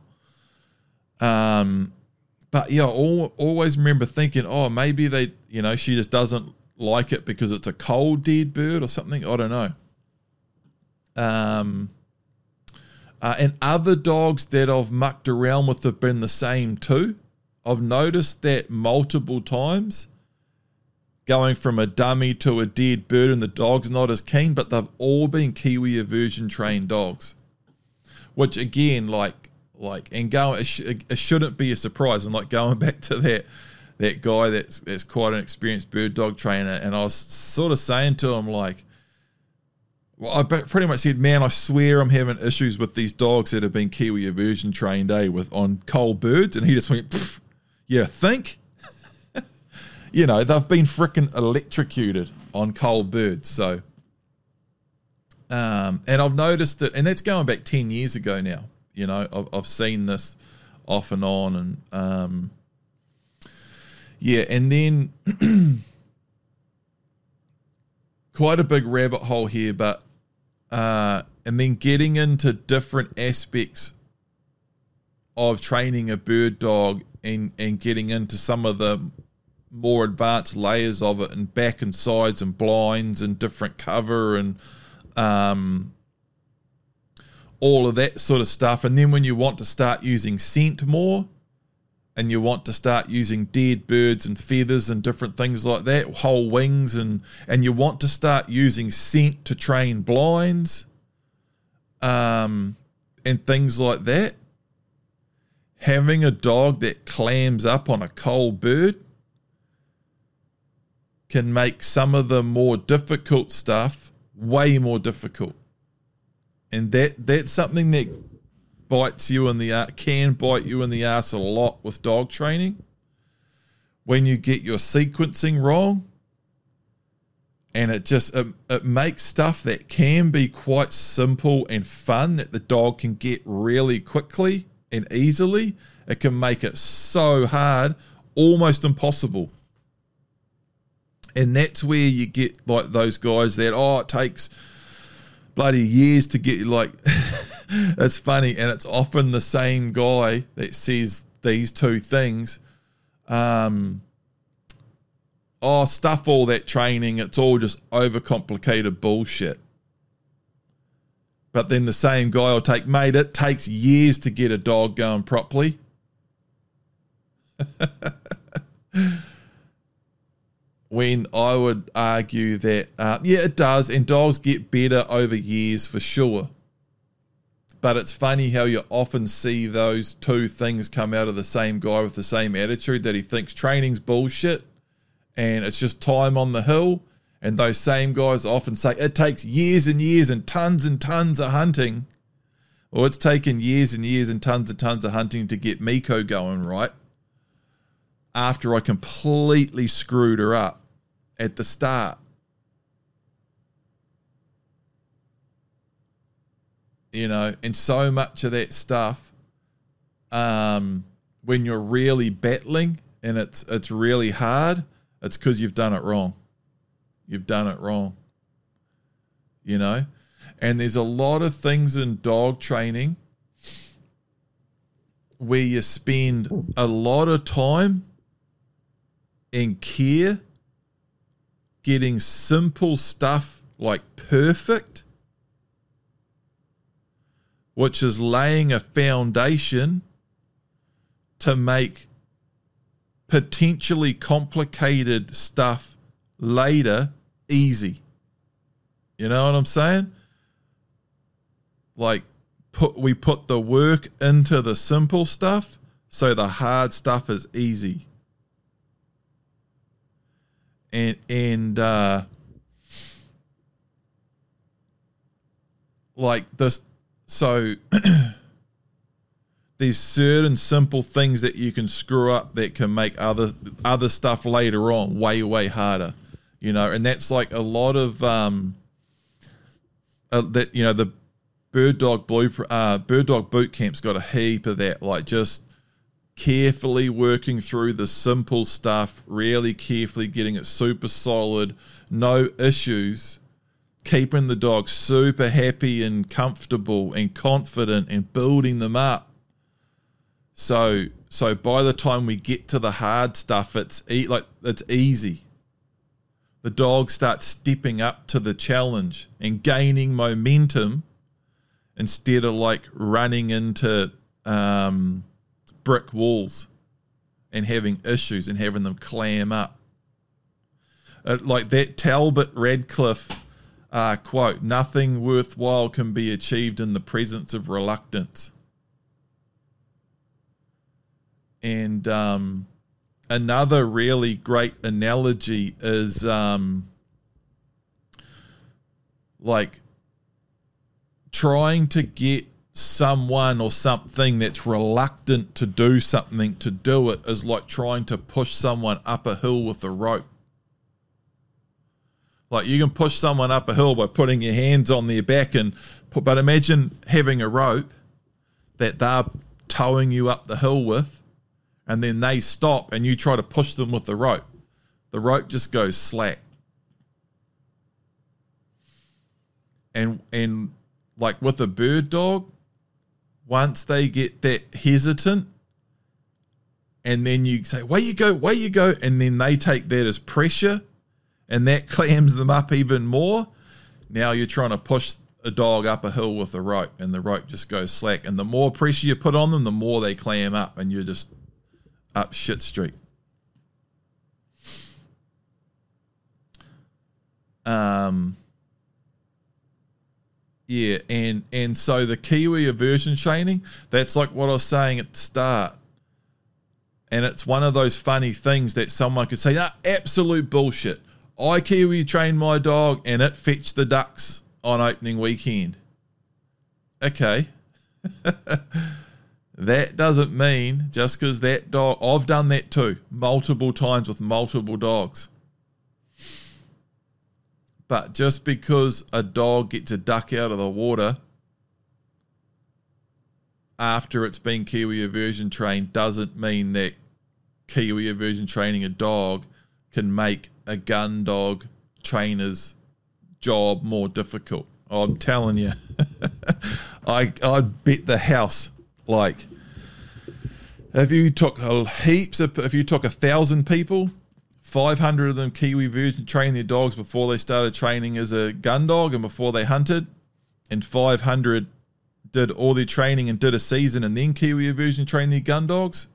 Speaker 1: But yeah, I always remember thinking, oh, maybe she just doesn't like it because it's a cold dead bird or something. I don't know. And other dogs that I've mucked around with have been the same too. I've noticed that multiple times, going from a dummy to a dead bird, and the dog's not as keen, but they've all been Kiwi aversion trained dogs, which again, it shouldn't be a surprise. And like going back to that guy that's quite an experienced bird dog trainer, and I was sort of saying to him, like, well, I pretty much said, man, I swear I'm having issues with these dogs that have been Kiwi aversion trained, on cold birds. And he just went, yeah, think? They've been freaking electrocuted on cold birds. So, and I've noticed it, and that's going back 10 years ago now. I've seen this off and on, and and then quite a big rabbit hole here, but and then getting into different aspects of training a bird dog, and getting into some of the more advanced layers of it, and back and sides and blinds and different cover and all of that sort of stuff. And then when you want to start using scent more, and you want to start using dead birds and feathers and different things like that, whole wings, and you want to start using scent to train blinds, and things like that, having a dog that clams up on a cold bird can make some of the more difficult stuff way more difficult. And that's something that can bite you in the ass a lot with dog training. When you get your sequencing wrong, and it makes stuff that can be quite simple and fun, that the dog can get really quickly and easily, it can make it so hard, almost impossible. And that's where you get like those guys that, it takes bloody years to get, like, it's funny, and it's often the same guy that says these two things. Stuff all that training, it's all just overcomplicated bullshit. But then the same guy will take, mate, it takes years to get a dog going properly. When I would argue that, it does, and dogs get better over years for sure. But it's funny how you often see those two things come out of the same guy with the same attitude, that he thinks training's bullshit and it's just time on the hill. And those same guys often say it takes years and years and tons of hunting. Well, it's taken years and years and tons of hunting to get Miko going right, after I completely screwed her up at the start. And so much of that stuff, when you're really battling and it's really hard, it's because you've done it wrong. You've done it wrong. And there's a lot of things in dog training where you spend a lot of time and care getting simple stuff like perfect, which is laying a foundation to make potentially complicated stuff later easy. You know what I'm saying? Like, we put the work into the simple stuff so the hard stuff is easy. And like this, so there's certain simple things that you can screw up that can make other stuff later on way harder, and that's like a lot of that the Bird Dog Boot Camp's got a heap of that, like just carefully working through the simple stuff, really carefully getting it super solid, no issues, keeping the dog super happy and comfortable and confident and building them up. So by the time we get to the hard stuff, it's easy. The dog starts stepping up to the challenge and gaining momentum instead of like running into brick walls and having issues and having them clam up. Like that Talbot Radcliffe quote, "Nothing worthwhile can be achieved in the presence of reluctance." And another really great analogy is like trying to get someone or something that's reluctant to do something to do it is like trying to push someone up a hill with a rope. Like you can push someone up a hill by putting your hands on their back but imagine having a rope that they're towing you up the hill with, and then they stop and you try to push them with the rope. The rope just goes slack. And like with a bird dog, once they get that hesitant, and then you say, way you go, and then they take that as pressure, and that clams them up even more. Now you're trying to push a dog up a hill with a rope, and the rope just goes slack. And the more pressure you put on them, the more they clam up, and you're just up shit street. Yeah, and so the Kiwi aversion training, that's like what I was saying at the start. And it's one of those funny things that someone could say, absolute bullshit. I Kiwi trained my dog and it fetched the ducks on opening weekend. Okay. That doesn't mean just because that dog, I've done that too, multiple times with multiple dogs. But just because a dog gets a duck out of the water after it's been Kiwi aversion trained doesn't mean that Kiwi aversion training a dog can make a gun dog trainer's job more difficult. I'm telling you, I'd bet the house. Like, if you took 1,000 people, 500 of them Kiwi aversion trained their dogs before they started training as a gun dog and before they hunted, and 500 did all their training and did a season and then Kiwi aversion trained their gun dogs.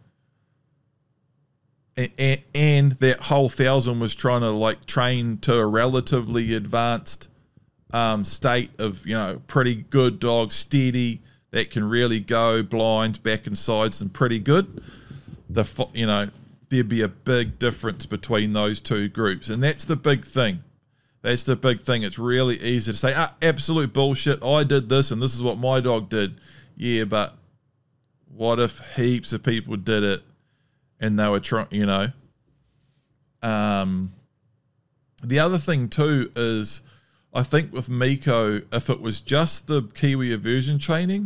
Speaker 1: And that whole 1,000 was trying to like train to a relatively advanced state of, pretty good dog, steady, that can really go blinds, back and sides, and pretty good. There'd be a big difference between those two groups. And that's the big thing. It's really easy to say, absolute bullshit. I did this and this is what my dog did. Yeah, but what if heaps of people did it and they were trying, The other thing too is, I think with Miko, if it was just the Kiwi aversion training,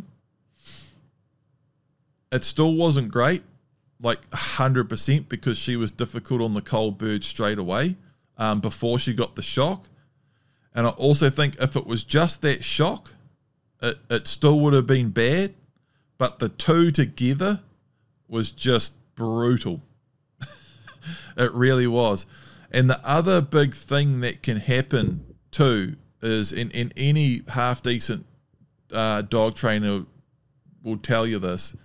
Speaker 1: it still wasn't great, like 100%, because she was difficult on the cold bird straight away before she got the shock. And I also think if it was just that shock, it still would have been bad, but the two together was just brutal. It really was. And the other big thing that can happen too is, in any half decent dog trainer will tell you this,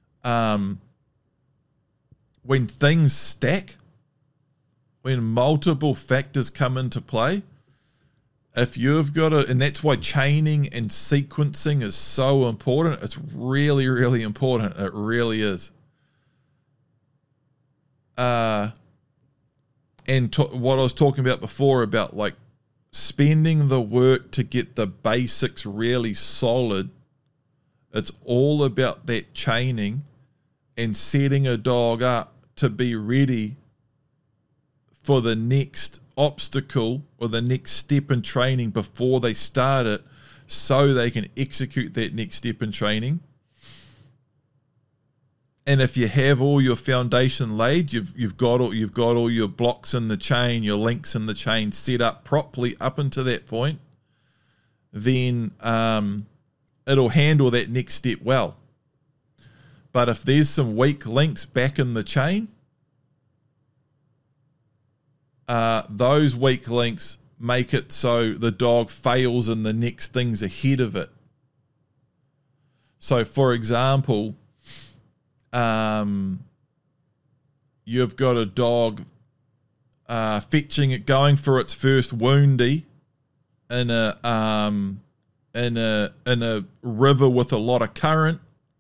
Speaker 1: when things stack, when multiple factors come into play, if you've got and that's why chaining and sequencing is so important. It's really, really important. It really is. And what I was talking about before about like spending the work to get the basics really solid It's all about that chaining and setting a dog up to be ready for the next obstacle or the next step in training before they start it, so they can execute that next step in training. And if you have all your foundation laid, you've got all your blocks in the chain, your links in the chain set up properly up until that point, then it'll handle that next step well. But if there's some weak links back in the chain, those weak links make it so the dog fails in the next things ahead of it. So, for example, you've got a dog fetching it, going for its first woundy in a river with a lot of current,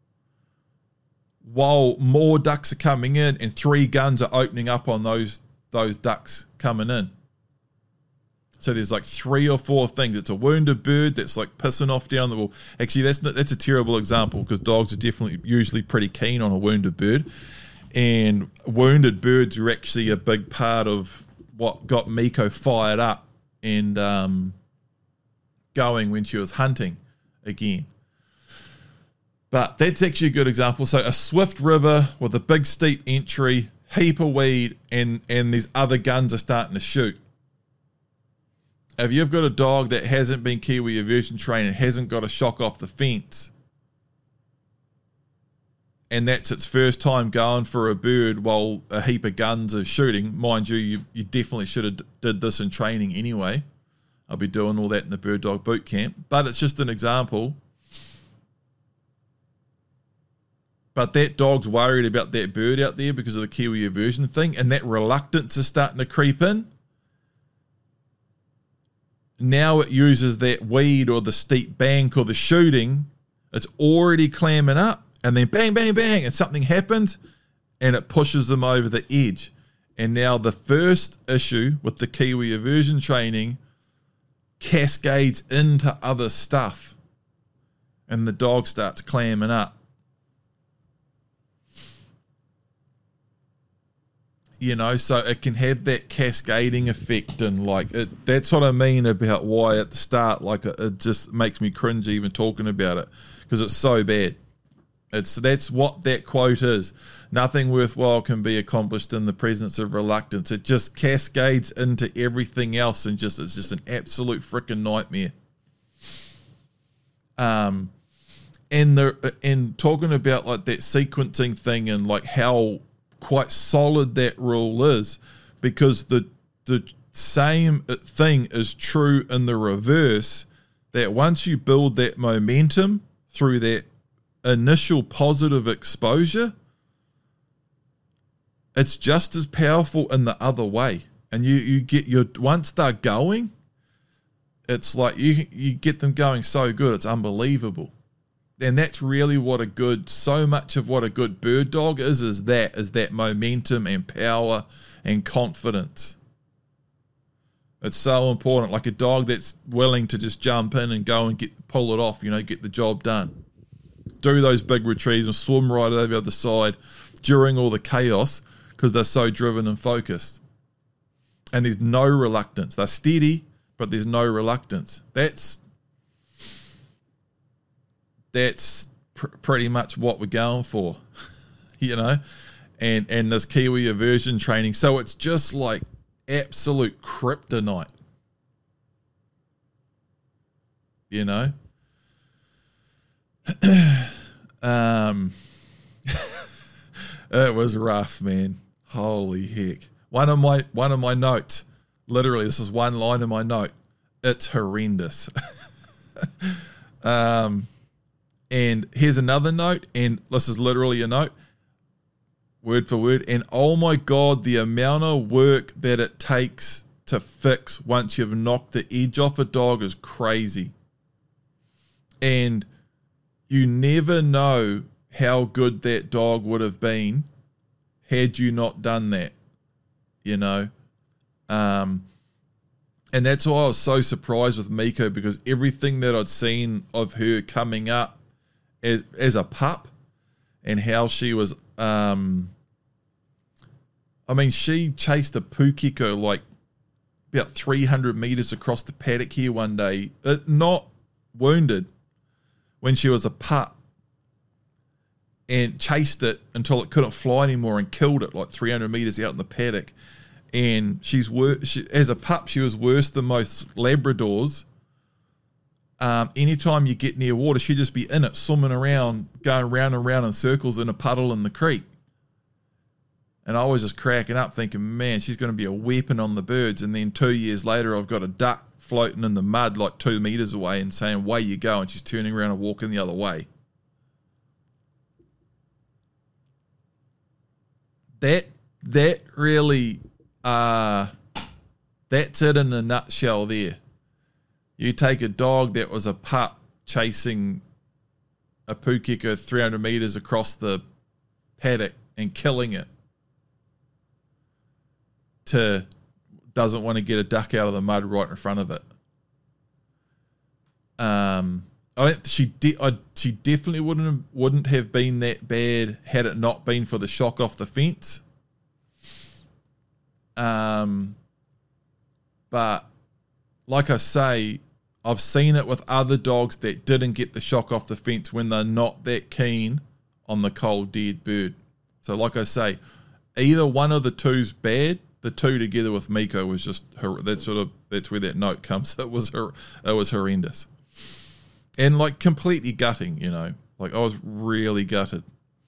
Speaker 1: while more ducks are coming in and 3 guns are opening up on those ducks coming in. So there's like 3 or 4 things. It's a wounded bird that's like pissing off down the wall. Actually, that's a terrible example, because dogs are usually pretty keen on a wounded bird, and wounded birds are actually a big part of what got Miko fired up and going when she was hunting again. But that's actually a good example. So a swift river with a big steep entry, heap of weed, and these other guns are starting to shoot. If you've got a dog that hasn't been Kiwi aversion trained and hasn't got a shock off the fence, and that's its first time going for a bird while a heap of guns are shooting, mind you definitely should have did this in training anyway. I'll be doing all that in the bird dog boot camp, but it's just an example. But that dog's worried about that bird out there because of the Kiwi aversion thing, and that reluctance is starting to creep in. Now it uses that weed or the steep bank or the shooting. It's already clamming up, and then bang, bang, bang, and something happens, and it pushes them over the edge. And now the first issue with the Kiwi aversion training cascades into other stuff, and the dog starts clamming up. You know, so it can have that cascading effect, and like it, that's what I mean about why at the start, like it just makes me cringe even talking about it, because it's so bad. That's what that quote is. Nothing worthwhile can be accomplished in the presence of reluctance. It just cascades into everything else, and it's just an absolute freaking nightmare. And talking about like that sequencing thing and like how quite solid that rule is, because the same thing is true in the reverse, that once you build that momentum through that initial positive exposure, it's just as powerful in the other way. And you get your, once they're going, it's like you get them going so good, it's unbelievable. And that's really so much of what a good bird dog is that momentum and power and confidence. It's so important. Like a dog that's willing to just jump in and go and pull it off, get the job done. Do those big retrieves and swim right over the other side during all the chaos, because they're so driven and focused. And there's no reluctance. They're steady, but there's no reluctance. That's pretty much what we're going for, and this Kiwi aversion training. So it's just like absolute kryptonite, It was rough, man. Holy heck. One of my notes, literally, this is one line in my note. It's horrendous. And here's another note, and this is literally a note, word for word. And oh my God, the amount of work that it takes to fix once you've knocked the edge off a dog is crazy. And you never know how good that dog would have been had you not done that, And that's why I was so surprised with Miko, because everything that I'd seen of her coming up as a pup, and how she was. She chased a pukeko like about 300 meters across the paddock here one day, not wounded, when she was a pup, and chased it until it couldn't fly anymore and killed it like 300 meters out in the paddock. And as a pup, she was worse than most Labradors. Anytime you get near water, she'd just be in it, swimming around, going round and round in circles in a puddle in the creek. And I was just cracking up thinking, man, she's going to be a weapon on the birds. And then 2 years later, I've got a duck floating in the mud like 2 meters away and saying, away you go. And she's turning around and walking the other way. That really, that's it in a nutshell there. You take a dog that was a pup chasing a pukeko 300 meters across the paddock and killing it, to doesn't want to get a duck out of the mud right in front of it. She definitely wouldn't have been that bad had it not been for the shock off the fence. But like I say, I've seen it with other dogs that didn't get the shock off the fence when they're not that keen on the cold dead bird. So like I say, either one of the two's bad. The two together with Miko was just that's where that note comes. It was horrendous, and like completely gutting. Like I was really gutted.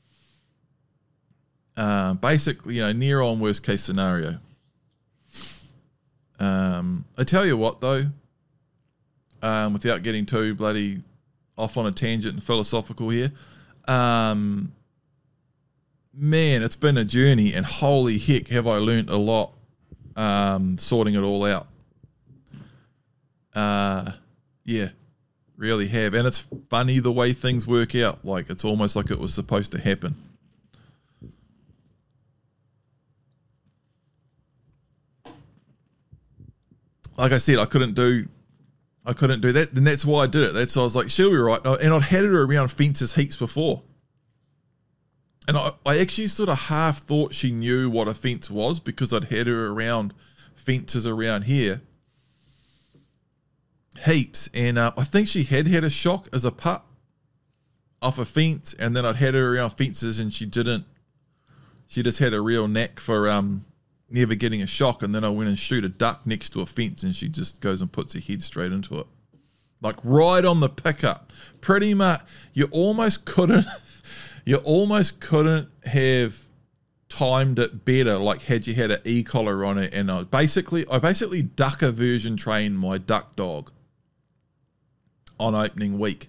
Speaker 1: Basically, near on worst case scenario. I tell you what though, without getting too bloody off on a tangent and philosophical here, man, it's been a journey, and holy heck have I learnt a lot sorting it all out. Yeah, really have. And it's funny the way things work out. Like, it's almost like it was supposed to happen. Like I said, I couldn't do that, and that's why I did it. That's why I was like, she'll be right. And I'd had her around fences heaps before. And I actually sort of half thought she knew what a fence was because I'd had her around fences around here heaps. And I think she had a shock as a pup off a fence, and then I'd had her around fences and she didn't. She just had a real knack for never getting a shock. And then I went and shoot a duck next to a fence and she just goes and puts her head straight into it. Like right on the pickup. Pretty much, you almost couldn't have timed it better, like had you had an e-collar on it. And I basically duck aversion trained my duck dog on opening week.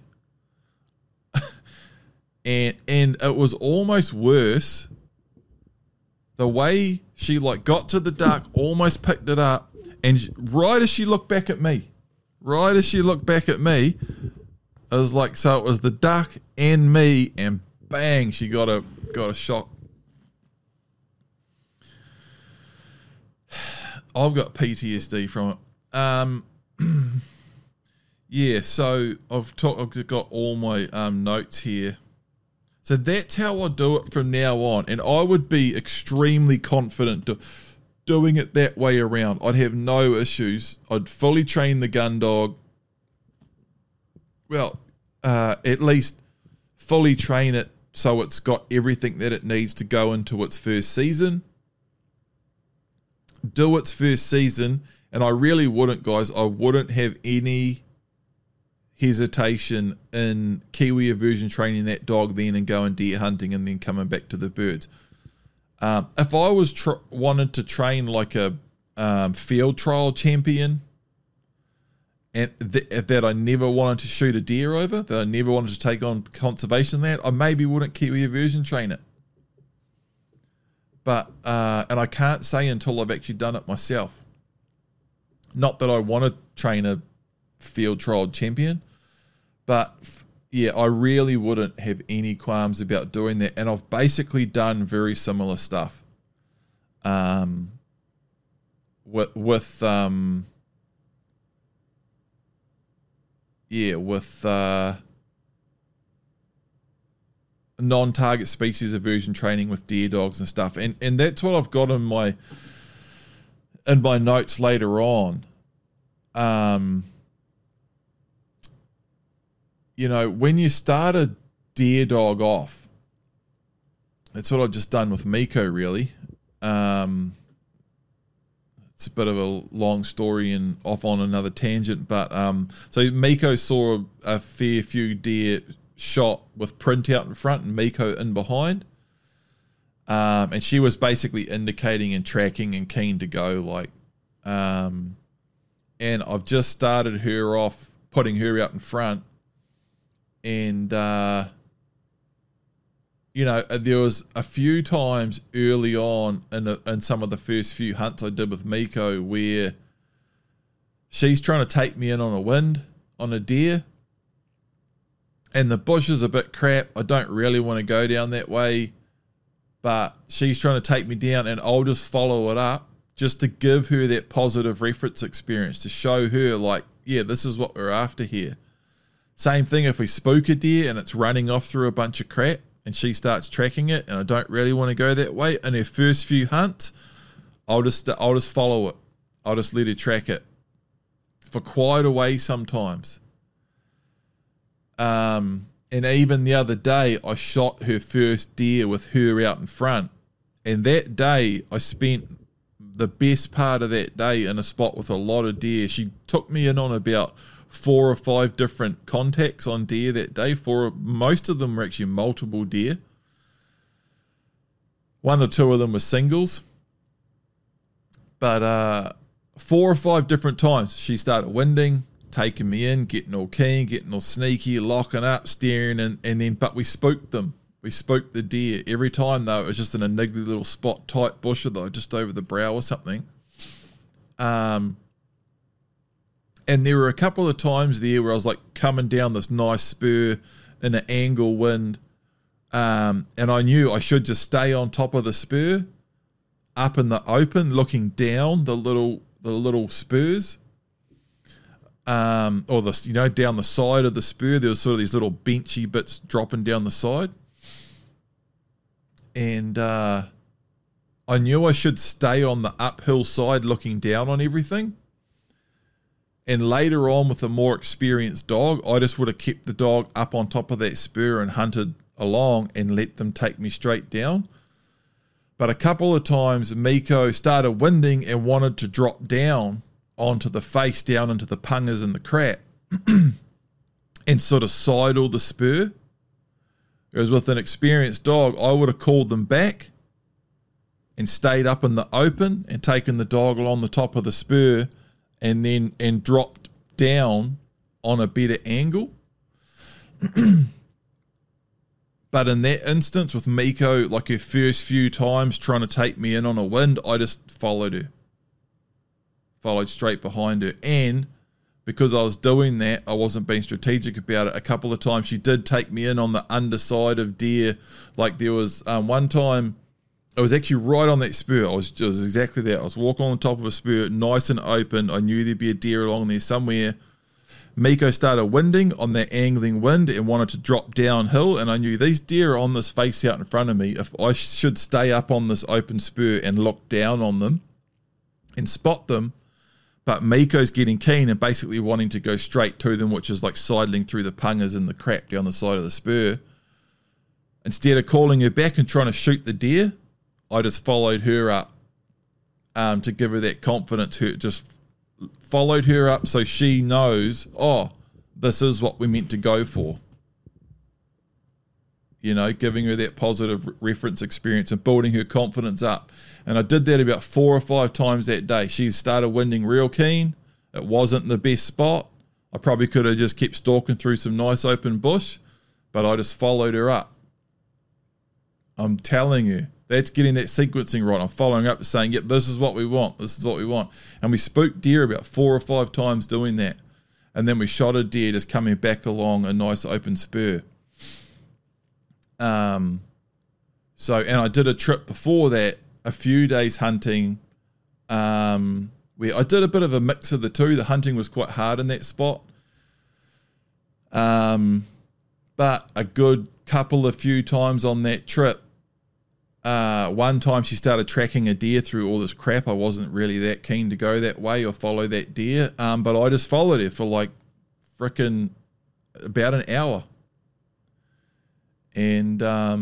Speaker 1: and it was almost worse the way she like got to the duck, almost picked it up, and right as she looked back at me, it was like, so it was the duck and me, and bang, she got a shock. I've got PTSD from it. Yeah, so I've got all my notes here. So that's how I do it from now on, and I would be extremely confident doing it that way around. I'd have no issues. I'd fully train the gun dog. Well, at least fully train it so it's got everything that it needs to go into its first season. Do its first season, and I really wouldn't, guys. I wouldn't have any hesitation in Kiwi aversion training that dog then and going deer hunting and then coming back to the birds. If I was wanted to train like a field trial champion, and that I never wanted to shoot a deer over, that I never wanted to take on conservation land, I maybe wouldn't Kiwi aversion train it. But, and I can't say until I've actually done it myself. Not that I want to train a field trial champion, but yeah, I really wouldn't have any qualms about doing that. And I've basically done very similar stuff. With non-target species aversion training with deer dogs and stuff, and that's what I've got in my notes later on. When you start a deer dog off, that's what I've just done with Miko, really. It's a bit of a long story and off on another tangent, but so Miko saw a fair few deer shot with print out in front and Miko in behind, and she was basically indicating and tracking and keen to go, and I've just started her off, putting her out in front, and there was a few times early on in some of the first few hunts I did with Miko where she's trying to take me in on a wind on a deer, and the bush is a bit crap. I don't really want to go down that way, but she's trying to take me down, and I'll just follow it up just to give her that positive reference experience, to show her this is what we're after here. Same thing if we spook a deer and it's running off through a bunch of crap and she starts tracking it and I don't really want to go that way. In her first few hunts, I'll just follow it. I'll just let her track it for quite a way sometimes. And even the other day, I shot her first deer with her out in front. And that day, I spent the best part of that day in a spot with a lot of deer. She took me in on about 4 or 5 different contacts on deer that day. Most of them were actually multiple deer. 1 or 2 of them were singles. But 4 or 5 different times she started winding, taking me in, getting all keen, getting all sneaky, locking up, staring, but we spooked them. We spooked the deer. Every time, though, it was just in a niggly little spot, tight bush, though, just over the brow or something. And there were a couple of times there where I was coming down this nice spur in an angle wind, and I knew I should just stay on top of the spur, up in the open, looking down the little spurs, or down the side of the spur. There was sort of these little benchy bits dropping down the side, and I knew I should stay on the uphill side, looking down on everything. And later on, with a more experienced dog, I just would have kept the dog up on top of that spur and hunted along and let them take me straight down. But a couple of times, Miko started winding and wanted to drop down onto the face, down into the pungas and the crap, and sort of sidle the spur. Whereas with an experienced dog, I would have called them back and stayed up in the open and taken the dog along the top of the spur, and dropped down on a better angle. But in that instance with Miko, her first few times trying to take me in on a wind, I just followed straight behind her. And because I was doing that, I wasn't being strategic about it. A couple of times she did take me in on the underside of deer. There was one time, it was actually right on that spur. It was exactly that. I was walking on top of a spur, nice and open. I knew there'd be a deer along there somewhere. Miko started winding on that angling wind and wanted to drop downhill, and I knew these deer are on this face out in front of me. If I should stay up on this open spur and look down on them and spot them, but Miko's getting keen and basically wanting to go straight to them, which is sidling through the pungas and the crap down the side of the spur. Instead of calling her back and trying to shoot the deer, I just followed her up to give her that confidence. Just followed her up so she knows, this is what we meant to go for. Giving her that positive reference experience and building her confidence up. And I did that about 4 or 5 times that day. She started winding real keen. It wasn't the best spot. I probably could have just kept stalking through some nice open bush, but I just followed her up. I'm telling you, that's getting that sequencing right. I'm following up saying, yep, this is what we want. This is what we want. And we spooked deer about 4 or 5 times doing that. And then we shot a deer just coming back along a nice open spur. And I did a trip before that, a few days hunting, where I did a bit of a mix of the two. The hunting was quite hard in that spot. But a good few times on that trip, one time she started tracking a deer through all this crap. I wasn't really that keen to go that way or follow that deer, but I just followed her for like frickin' about an hour. And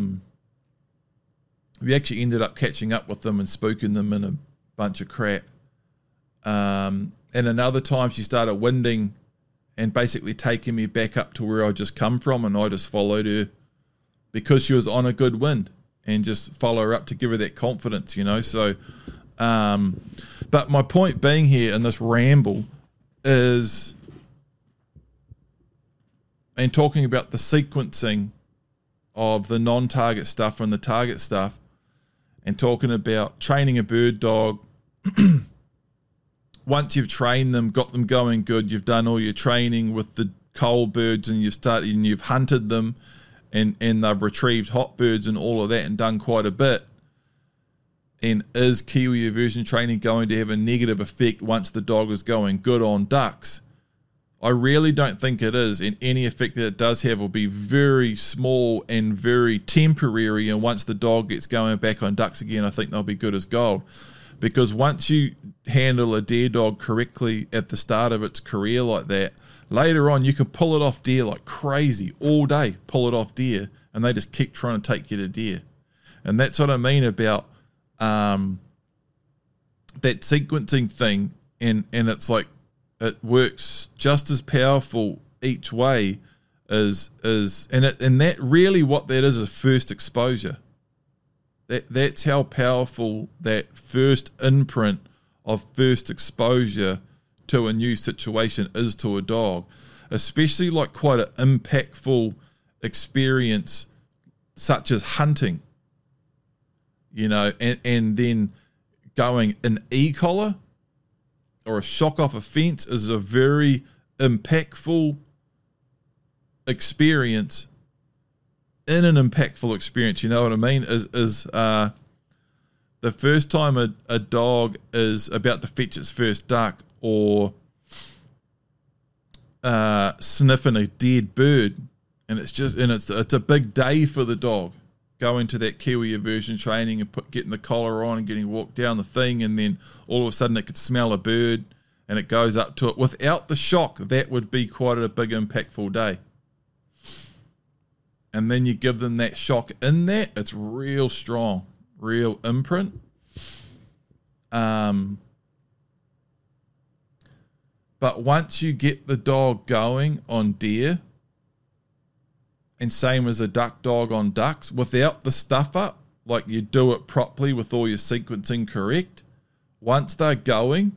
Speaker 1: we actually ended up catching up with them and spooking them in a bunch of crap. And another time she started winding and basically taking me back up to where I just come from, and I just followed her because she was on a good wind, and just follow her up to give her that confidence, So, but my point being here in this ramble is, and talking about the sequencing of the non-target stuff and the target stuff, and talking about training a bird dog. Once you've trained them, got them going good, you've done all your training with the cold birds, and you've hunted them, and they've retrieved hot birds and all of that, and done quite a bit. And is Kiwi aversion training going to have a negative effect once the dog is going good on ducks? I really don't think it is, and any effect that it does have will be very small and very temporary, and once the dog gets going back on ducks again, I think they'll be good as gold. Because once you handle a deer dog correctly at the start of its career like that, later on you can pull it off deer like crazy all day, pull it off deer, and they just keep trying to take you to deer. And that's what I mean about that sequencing thing, and it's like it works just as powerful each way and that really what that is first exposure. That's how powerful that first imprint of first exposure to a new situation is to a dog, especially like quite an impactful experience such as hunting, and then going an e-collar or a shock off a fence is a very impactful experience in an impactful experience, you know what I mean, is the first time a dog is about to fetch its first duck, or sniffing a dead bird, and it's a big day for the dog, going to that Kiwi aversion training and getting the collar on and getting walked down the thing, and then all of a sudden it could smell a bird and it goes up to it. Without the shock, that would be quite a big impactful day. And then you give them that shock in that, it's real strong, real imprint. But once you get the dog going on deer, and same as a duck dog on ducks, without the stuff up, like you do it properly with all your sequencing correct, once they're going,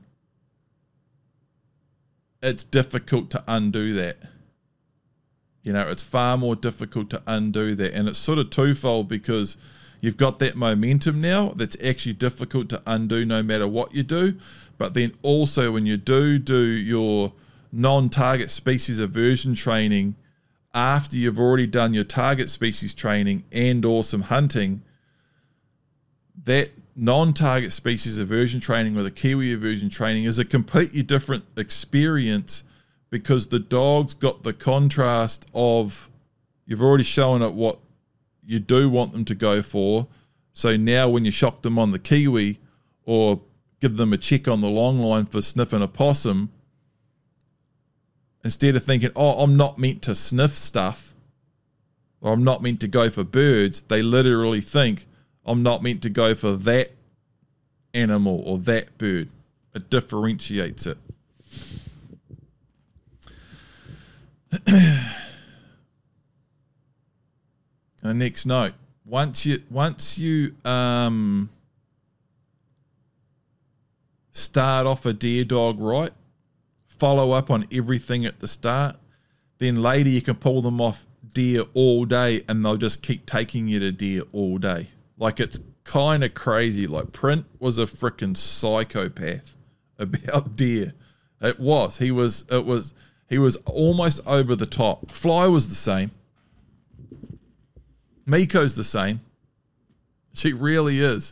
Speaker 1: it's difficult to undo that. It's far more difficult to undo that. And it's sort of twofold, because you've got that momentum now that's actually difficult to undo no matter what you do. But then also when you do your non-target species aversion training, after you've already done your target species training and or some hunting, that non-target species aversion training or the Kiwi aversion training is a completely different experience, because the dog's got the contrast of, you've already shown it what you do want them to go for. So now when you shock them on the Kiwi or give them a check on the long line for sniffing a possum, instead of thinking, oh, I'm not meant to sniff stuff, or I'm not meant to go for birds, they literally think, I'm not meant to go for that animal or that bird. It differentiates it. The next note: once you start off a deer dog right, follow up on everything at the start, then later you can pull them off deer all day, and they'll just keep taking you to deer all day. Like, it's kind of crazy. Like, Print was a freaking psychopath about deer. It was. He was almost over the top. Fly was the same. Miko's the same. She really is.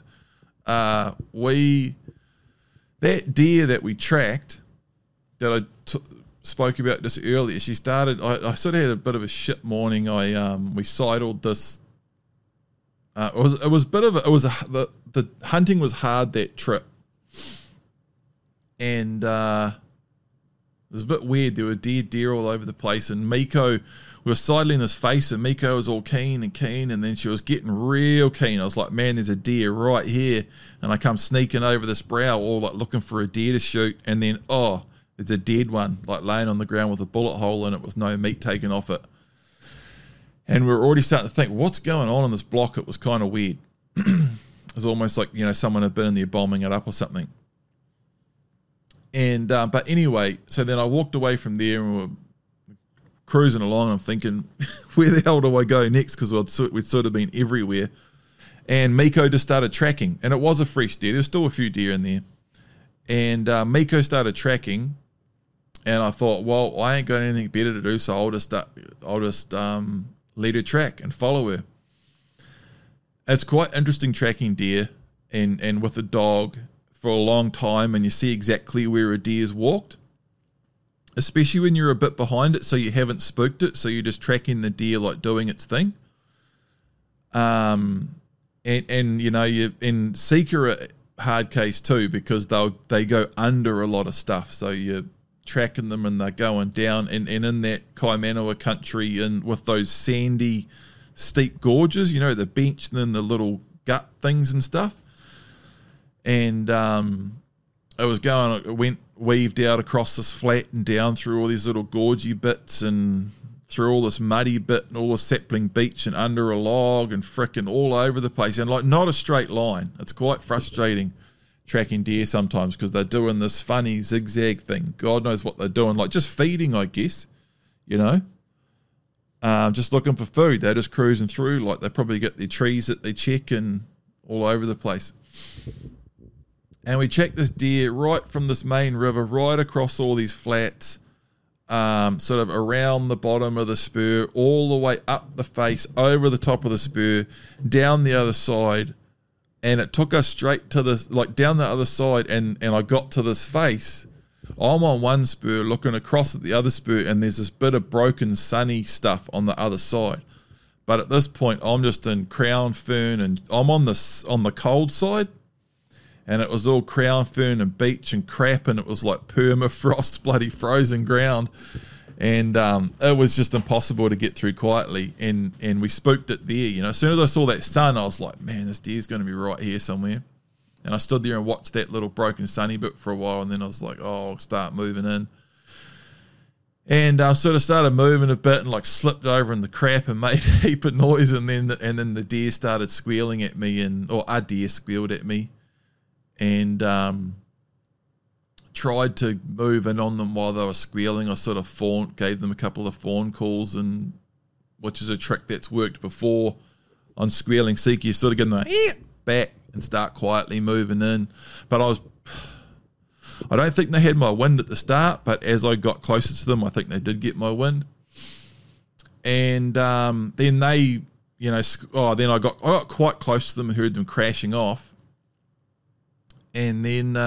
Speaker 1: That deer that we tracked, that I spoke about this earlier. She started. I sort of had a bit of a shit morning. We sidled this. It was a bit of the hunting was hard that trip, and it was a bit weird. There were deer all over the place, and Miko. We were sidling this face, and Miko was all keen, and then she was getting real keen. I was like, man, there's a deer right here. And I come sneaking over this brow, all like looking for a deer to shoot. And then, there's a dead one, like laying on the ground with a bullet hole in it with no meat taken off it. And we were already starting to think, what's going on in this block? It was kind of weird. It was almost like, someone had been in there bombing it up or something. And, but anyway, so then I walked away from there and we were cruising along. I'm thinking, where the hell do I go next? Because we'd sort of been everywhere. And Miko just started tracking. And it was a fresh deer. There's still a few deer in there. And Miko started tracking. And I thought, well, I ain't got anything better to do, so I'll just let her track and follow her. It's quite interesting tracking deer and with a dog for a long time, and you see exactly where a deer's walked. Especially when you're a bit behind it, so you haven't spooked it, so you're just tracking the deer like doing its thing. And you in Seeker a hard case too, because they go under a lot of stuff, so you're tracking them and they're going down. And in that Kaimanawa country, and with those sandy, steep gorges, the bench and then the little gut things and stuff. And it went weaved out across this flat and down through all these little gorgy bits and through all this muddy bit and all the sapling beach and under a log and frickin' all over the place, and like not a straight line. It's quite frustrating tracking deer sometimes because they're doing this funny zigzag thing. God knows what they're doing, like just feeding, I guess, just looking for food. They're just cruising through, like they probably get their trees that they check and all over the place. And we checked this deer right from this main river, right across all these flats, sort of around the bottom of the spur, all the way up the face, over the top of the spur, down the other side. And it took us straight to this, like down the other side, and I got to this face. I'm on one spur looking across at the other spur, and there's this bit of broken sunny stuff on the other side. But at this point, I'm just in crown fern, and I'm on the cold side. And it was all crown fern and beach and crap, and it was like permafrost, bloody frozen ground. And it was just impossible to get through quietly. And we spooked it there. As soon as I saw that sun, I was like, man, this deer's going to be right here somewhere. And I stood there and watched that little broken sunny bit for a while, and then I was like, oh, I'll start moving in. And I sort of started moving a bit and like slipped over in the crap and made a heap of noise. And then the deer started squealing at me, or a deer squealed at me. And tried to move in on them while they were squealing. I sort of gave them a couple of fawn calls, and which is a trick that's worked before on squealing seeker. You sort of get them back and start quietly moving in. But I don't think they had my wind at the start, but as I got closer to them, I think they did get my wind. And then they, then I got quite close to them and heard them crashing off. And then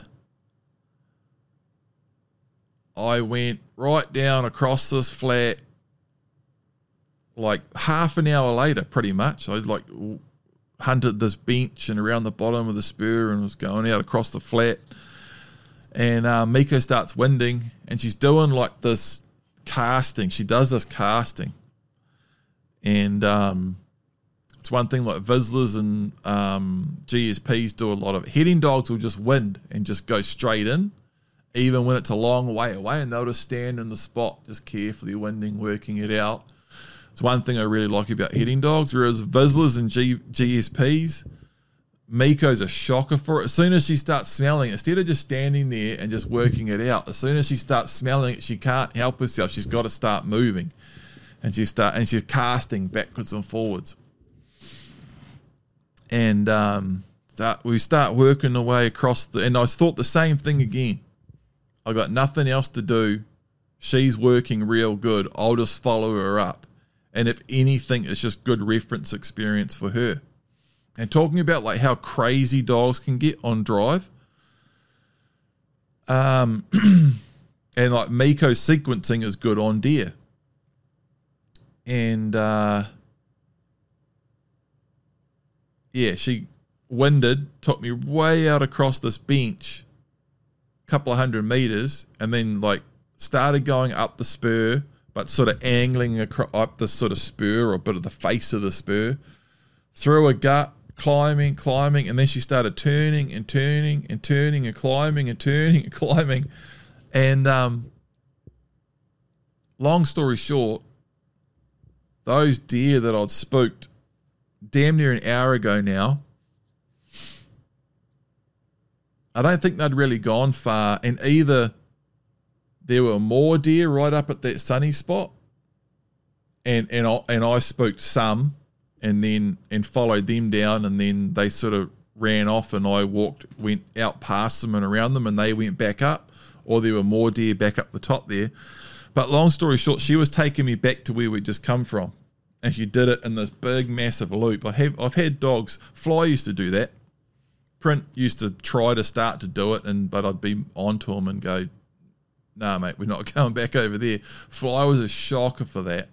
Speaker 1: I went right down across this flat like half an hour later, pretty much. I like hunted this bench and around the bottom of the spur and was going out across the flat. And Miko starts winding, and she's doing like this casting. She does this casting. And it's one thing like Vizslers and GSPs do a lot of it. Heading dogs will just wind and just go straight in, even when it's a long way away, and they'll just stand in the spot, just carefully winding, working it out. It's one thing I really like about heading dogs, whereas Vizslers and GSPs, Miko's a shocker for it. As soon as she starts smelling it, instead of just standing there and just working it out, as soon as she starts smelling it, she can't help herself. She's got to start moving, and she's casting backwards and forwards. And we start working our way across and I thought the same thing again. I got nothing else to do. She's working real good. I'll just follow her up. And if anything, it's just good reference experience for her. And talking about like how crazy dogs can get on drive. And like Miko's sequencing is good on deer. And she winded, took me way out across this bench, a couple of 100 meters, and then like started going up the spur, but sort of angling up this sort of spur or a bit of the face of the spur, through a gut, climbing, and then she started turning and climbing and turning and climbing. And long story short, those deer that I'd spooked damn near an hour ago now, I don't think they'd really gone far, and either there were more deer right up at that sunny spot, and I spooked some, and followed them down, and then they sort of ran off, and I went out past them and around them, and they went back up, or there were more deer back up the top there. But long story short, she was taking me back to where we'd just come from, and she did it in this big, massive loop. I've had dogs. Fly used to do that. Print used to try to start to do it, but I'd be onto him and go, "Nah, mate, we're not going back over there." Fly was a shocker for that.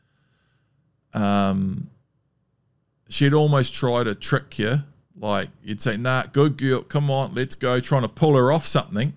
Speaker 1: She'd almost try to trick you. Like, you'd say, "Nah, good girl, come on, let's go," trying to pull her off something.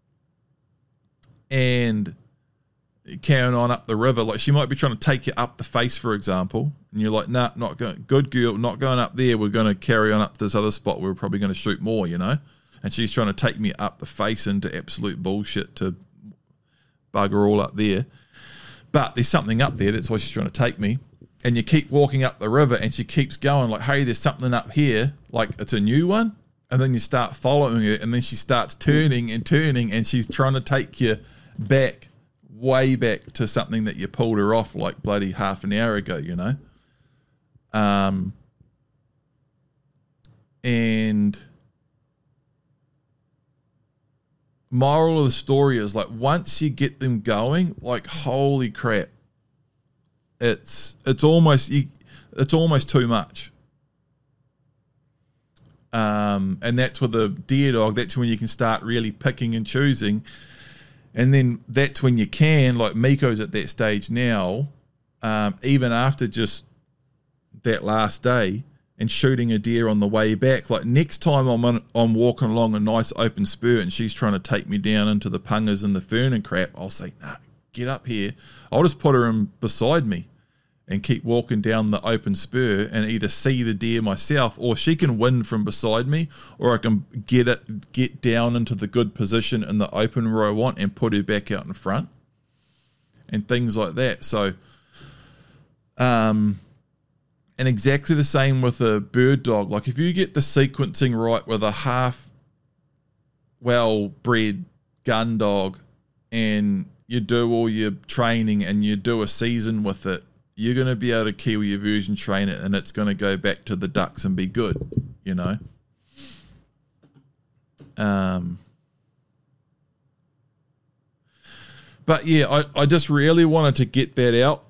Speaker 1: And carrying on up the river, like she might be trying to take you up the face, for example, and you're like, "Nah, not going, good girl, not going up there. We're going to carry on up to this other spot where we're probably going to shoot more, you know." And she's trying to take me up the face into absolute bullshit to bugger all up there. But there's something up there, that's why she's trying to take me. And you keep walking up the river, and she keeps going like, "Hey, there's something up here," like it's a new one. And then you start following her, and then she starts turning, and she's trying to take you back, way back to something that you pulled her off like bloody half an hour ago, you know. And moral of the story is, like, once you get them going, like, holy crap, it's almost too much. And that's with a deer dog. That's when you can start really picking and choosing. And then that's when you can, like Miko's at that stage now, even after just that last day and shooting a deer on the way back. Like, next time I'm walking along a nice open spur and she's trying to take me down into the pungas and the fern and crap, I'll say, "Nah, get up here." I'll just put her in beside me and keep walking down the open spur and either see the deer myself, or she can wind from beside me, or I can get down into the good position in the open where I want and put her back out in front and things like that. So, and exactly the same with a bird dog. Like, if you get the sequencing right with a half well-bred gun dog and you do all your training and you do a season with it, you're going to be able to Kiwi aversion train it, and it's going to go back to the ducks and be good, you know. But yeah, I just really wanted to get that out.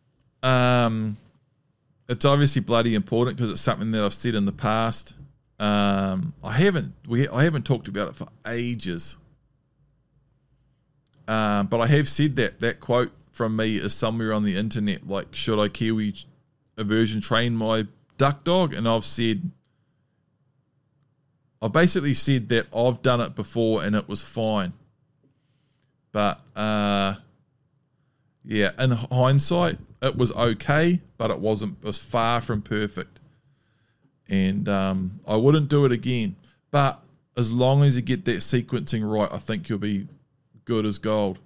Speaker 1: It's obviously bloody important because it's something that I've said in the past. I haven't talked about it for ages. But I have said that quote from me is somewhere on the internet, like, should I Kiwi aversion train my duck dog? And I've basically said that I've done it before and it was fine. But yeah, in hindsight, it was okay, but it was far from perfect. And I wouldn't do it again. But as long as you get that sequencing right, I think you'll be good as gold.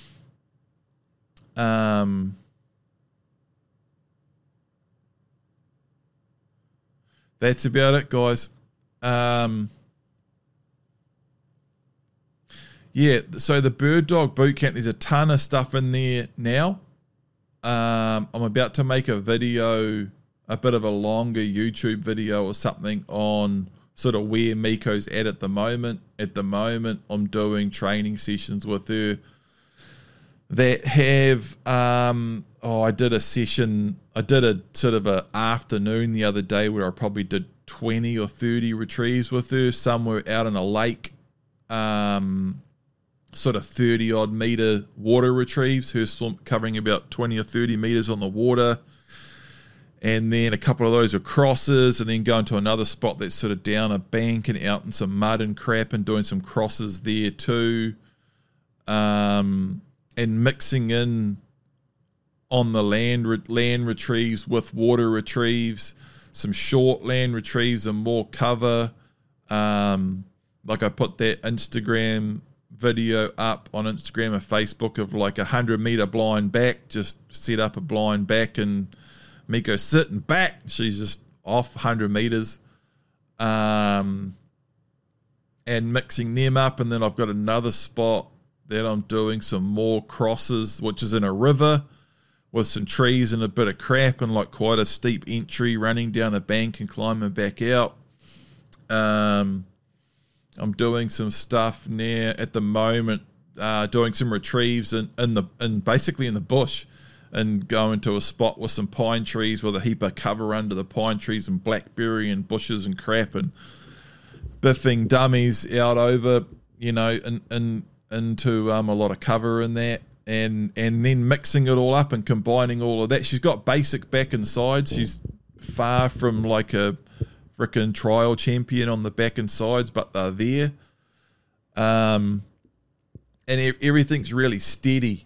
Speaker 1: That's about it, guys. Yeah, so the bird dog boot camp, there's a ton of stuff in there now. I'm about to make a video, a bit of a longer YouTube video or something on sort of where Miko's at the moment. At the moment, I'm doing training sessions with her that have, I did a session, I did a sort of a afternoon the other day where I probably did 20 or 30 retrieves with her somewhere out in a lake. Some sort of 30 odd meter water retrieves, her covering about 20 or 30 meters on the water. And then a couple of those are crosses, and then going to another spot that's sort of down a bank and out in some mud and crap and doing some crosses there too. And mixing in on the land retrieves with water retrieves, some short land retrieves and more cover. Like I put that Instagram video up on Instagram and Facebook of like 100 meter blind back, just set up a blind back and Miko sitting back. She's just off 100 meters. And mixing them up. And then I've got another spot that I'm doing some more crosses, which is in a river with some trees and a bit of crap and like quite a steep entry running down a bank and climbing back out. I'm doing some stuff now at the moment, doing some retrieves in basically in the bush, and going to a spot with some pine trees with a heap of cover under the pine trees and blackberry and bushes and crap, and biffing dummies out over, and into a lot of cover in that, and then mixing it all up and combining all of that. She's got basic back and sides. She's far from like a frickin' trial champion on the back and sides, but they're there. And everything's really steady,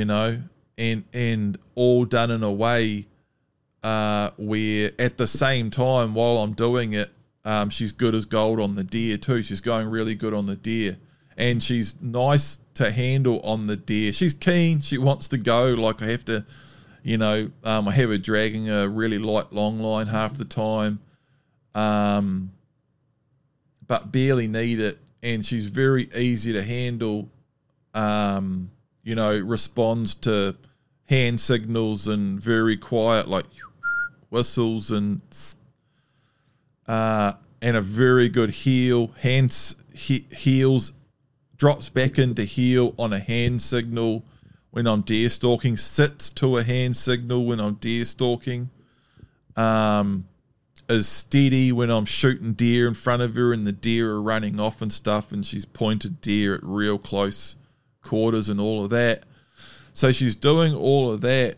Speaker 1: and all done in a way where at the same time while I'm doing it, she's good as gold on the deer too. She's going really good on the deer, and she's nice to handle on the deer. She's keen. She wants to go. Like I have to, I have her dragging a really light long line half the time. But barely need it, and she's very easy to handle. Responds to hand signals and very quiet, like whistles and a very good heel. Heels, drops back into heel on a hand signal when I'm deer stalking. Sits to a hand signal when I'm deer stalking. Is steady when I'm shooting deer in front of her and the deer are running off and stuff, and she's pointed deer at real close quarters and all of that. So she's doing all of that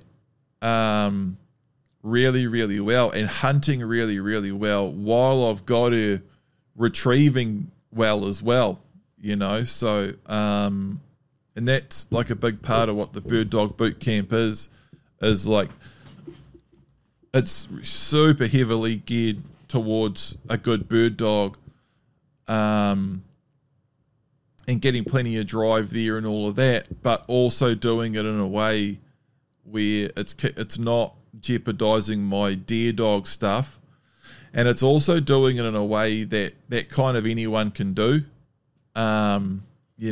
Speaker 1: really, really well, and hunting really, really well, while I've got her retrieving well as well, So, and that's like a big part of what the Bird Dog Boot Camp is like, it's super heavily geared towards a good bird dog, and getting plenty of drive there and all of that, but also doing it in a way where it's not jeopardizing my deer dog stuff, and it's also doing it in a way that kind of anyone can do. I'm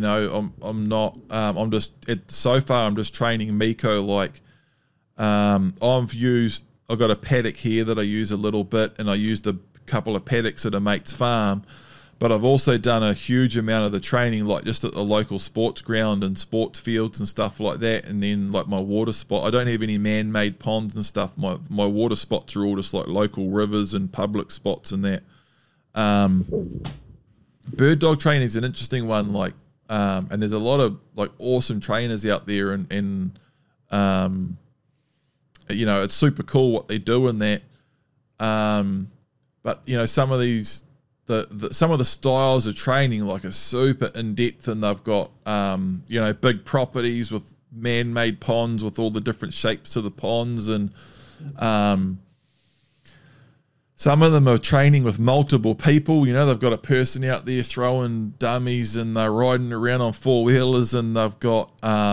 Speaker 1: just training Miko like, I've got a paddock here that I use a little bit, and I used a couple of paddocks at a mate's farm, but I've also done a huge amount of the training like just at the local sports ground and sports fields and stuff like that. And then like my water spot, I don't have any man-made ponds and stuff. My water spots are all just like local rivers and public spots and that. Bird dog training is an interesting one, like, and there's a lot of like awesome trainers out there, and it's super cool what they do in that. But some of these, some of the styles of training like are super in depth, and they've got big properties with man-made ponds with all the different shapes to the ponds, and some of them are training with multiple people. They've got a person out there throwing dummies, and they're riding around on four-wheelers, and they've got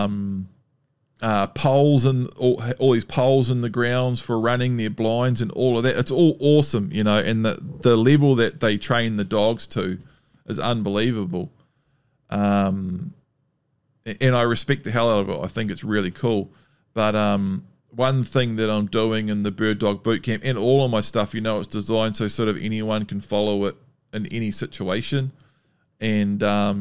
Speaker 1: poles and all these poles in the grounds for running their blinds and all of that. It's all awesome, and the level that they train the dogs to is unbelievable. And I respect the hell out of it. I think it's really cool. But one thing that I'm doing in the Bird Dog Boot Camp, and all of my stuff, it's designed so sort of anyone can follow it in any situation. And,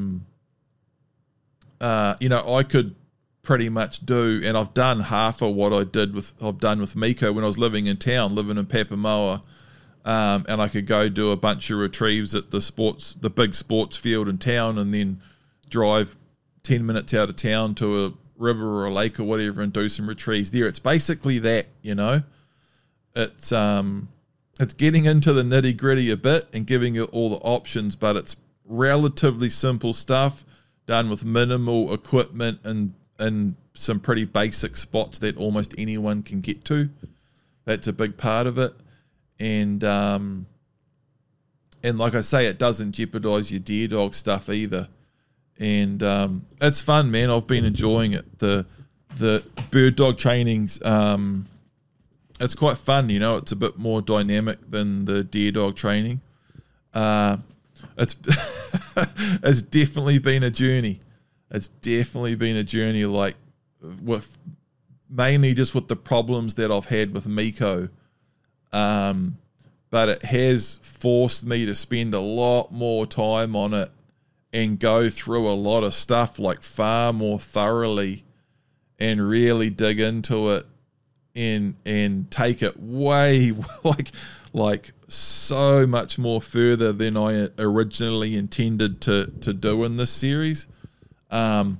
Speaker 1: I could pretty much do, and I've done half of what I've done with Miko when I was living in town, living in Papamoa, and I could go do a bunch of retrieves at the big sports field in town, and then drive 10 minutes out of town to a river or a lake or whatever and do some retrieves there. It's basically that, you know. It's getting into the nitty gritty a bit and giving you all the options, but it's relatively simple stuff done with minimal equipment and some pretty basic spots that almost anyone can get to. That's a big part of it. And like I say, it doesn't jeopardize your deer dog stuff either. And it's fun, man. I've been enjoying it. The bird dog trainings, it's quite fun, you know. It's a bit more dynamic than the deer dog training. It's it's definitely been a journey. It's definitely been a journey, like with mainly just with the problems that I've had with Miko. But it has forced me to spend a lot more time on it and go through a lot of stuff like far more thoroughly and really dig into it and take it way like so much more further than I originally intended to do in this series. I've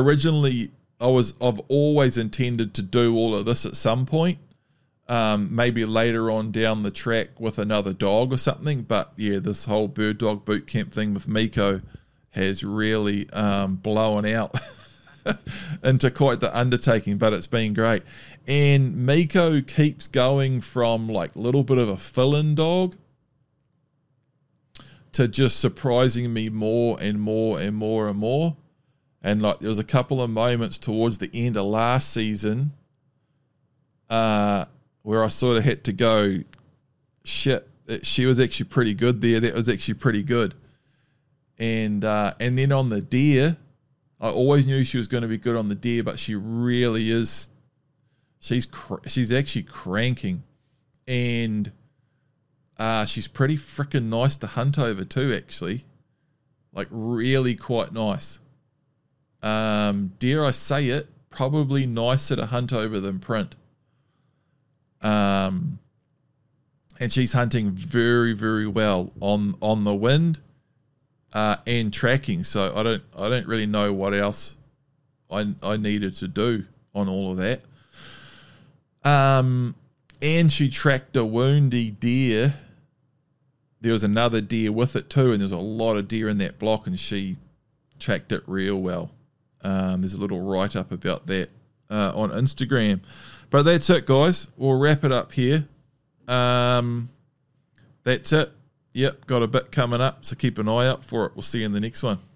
Speaker 1: always intended to do all of this at some point, maybe later on down the track with another dog or something. But yeah, this whole bird dog boot camp thing with Miko has really blown out into quite the undertaking, but it's been great. And Miko keeps going from like a little bit of a fill-in dog to just surprising me more and more and more and more. And like there was a couple of moments towards the end of last season where I sort of had to go, shit, she was actually pretty good there. That was actually pretty good. And then on the deer, I always knew she was going to be good on the deer, but she really is. She's actually cranking, and she's pretty freaking nice to hunt over too. Actually, like really quite nice. Dare I say it? Probably nicer to hunt over than print. And she's hunting very, very well on the wind. And tracking, so I don't really know what else I needed to do on all of that. And she tracked a woundy deer. There was another deer with it too, and there's a lot of deer in that block, and she tracked it real well. There's a little write-up about that on Instagram. But that's it, guys. We'll wrap it up here. That's it. Yep, got a bit coming up, so keep an eye out for it. We'll see you in the next one.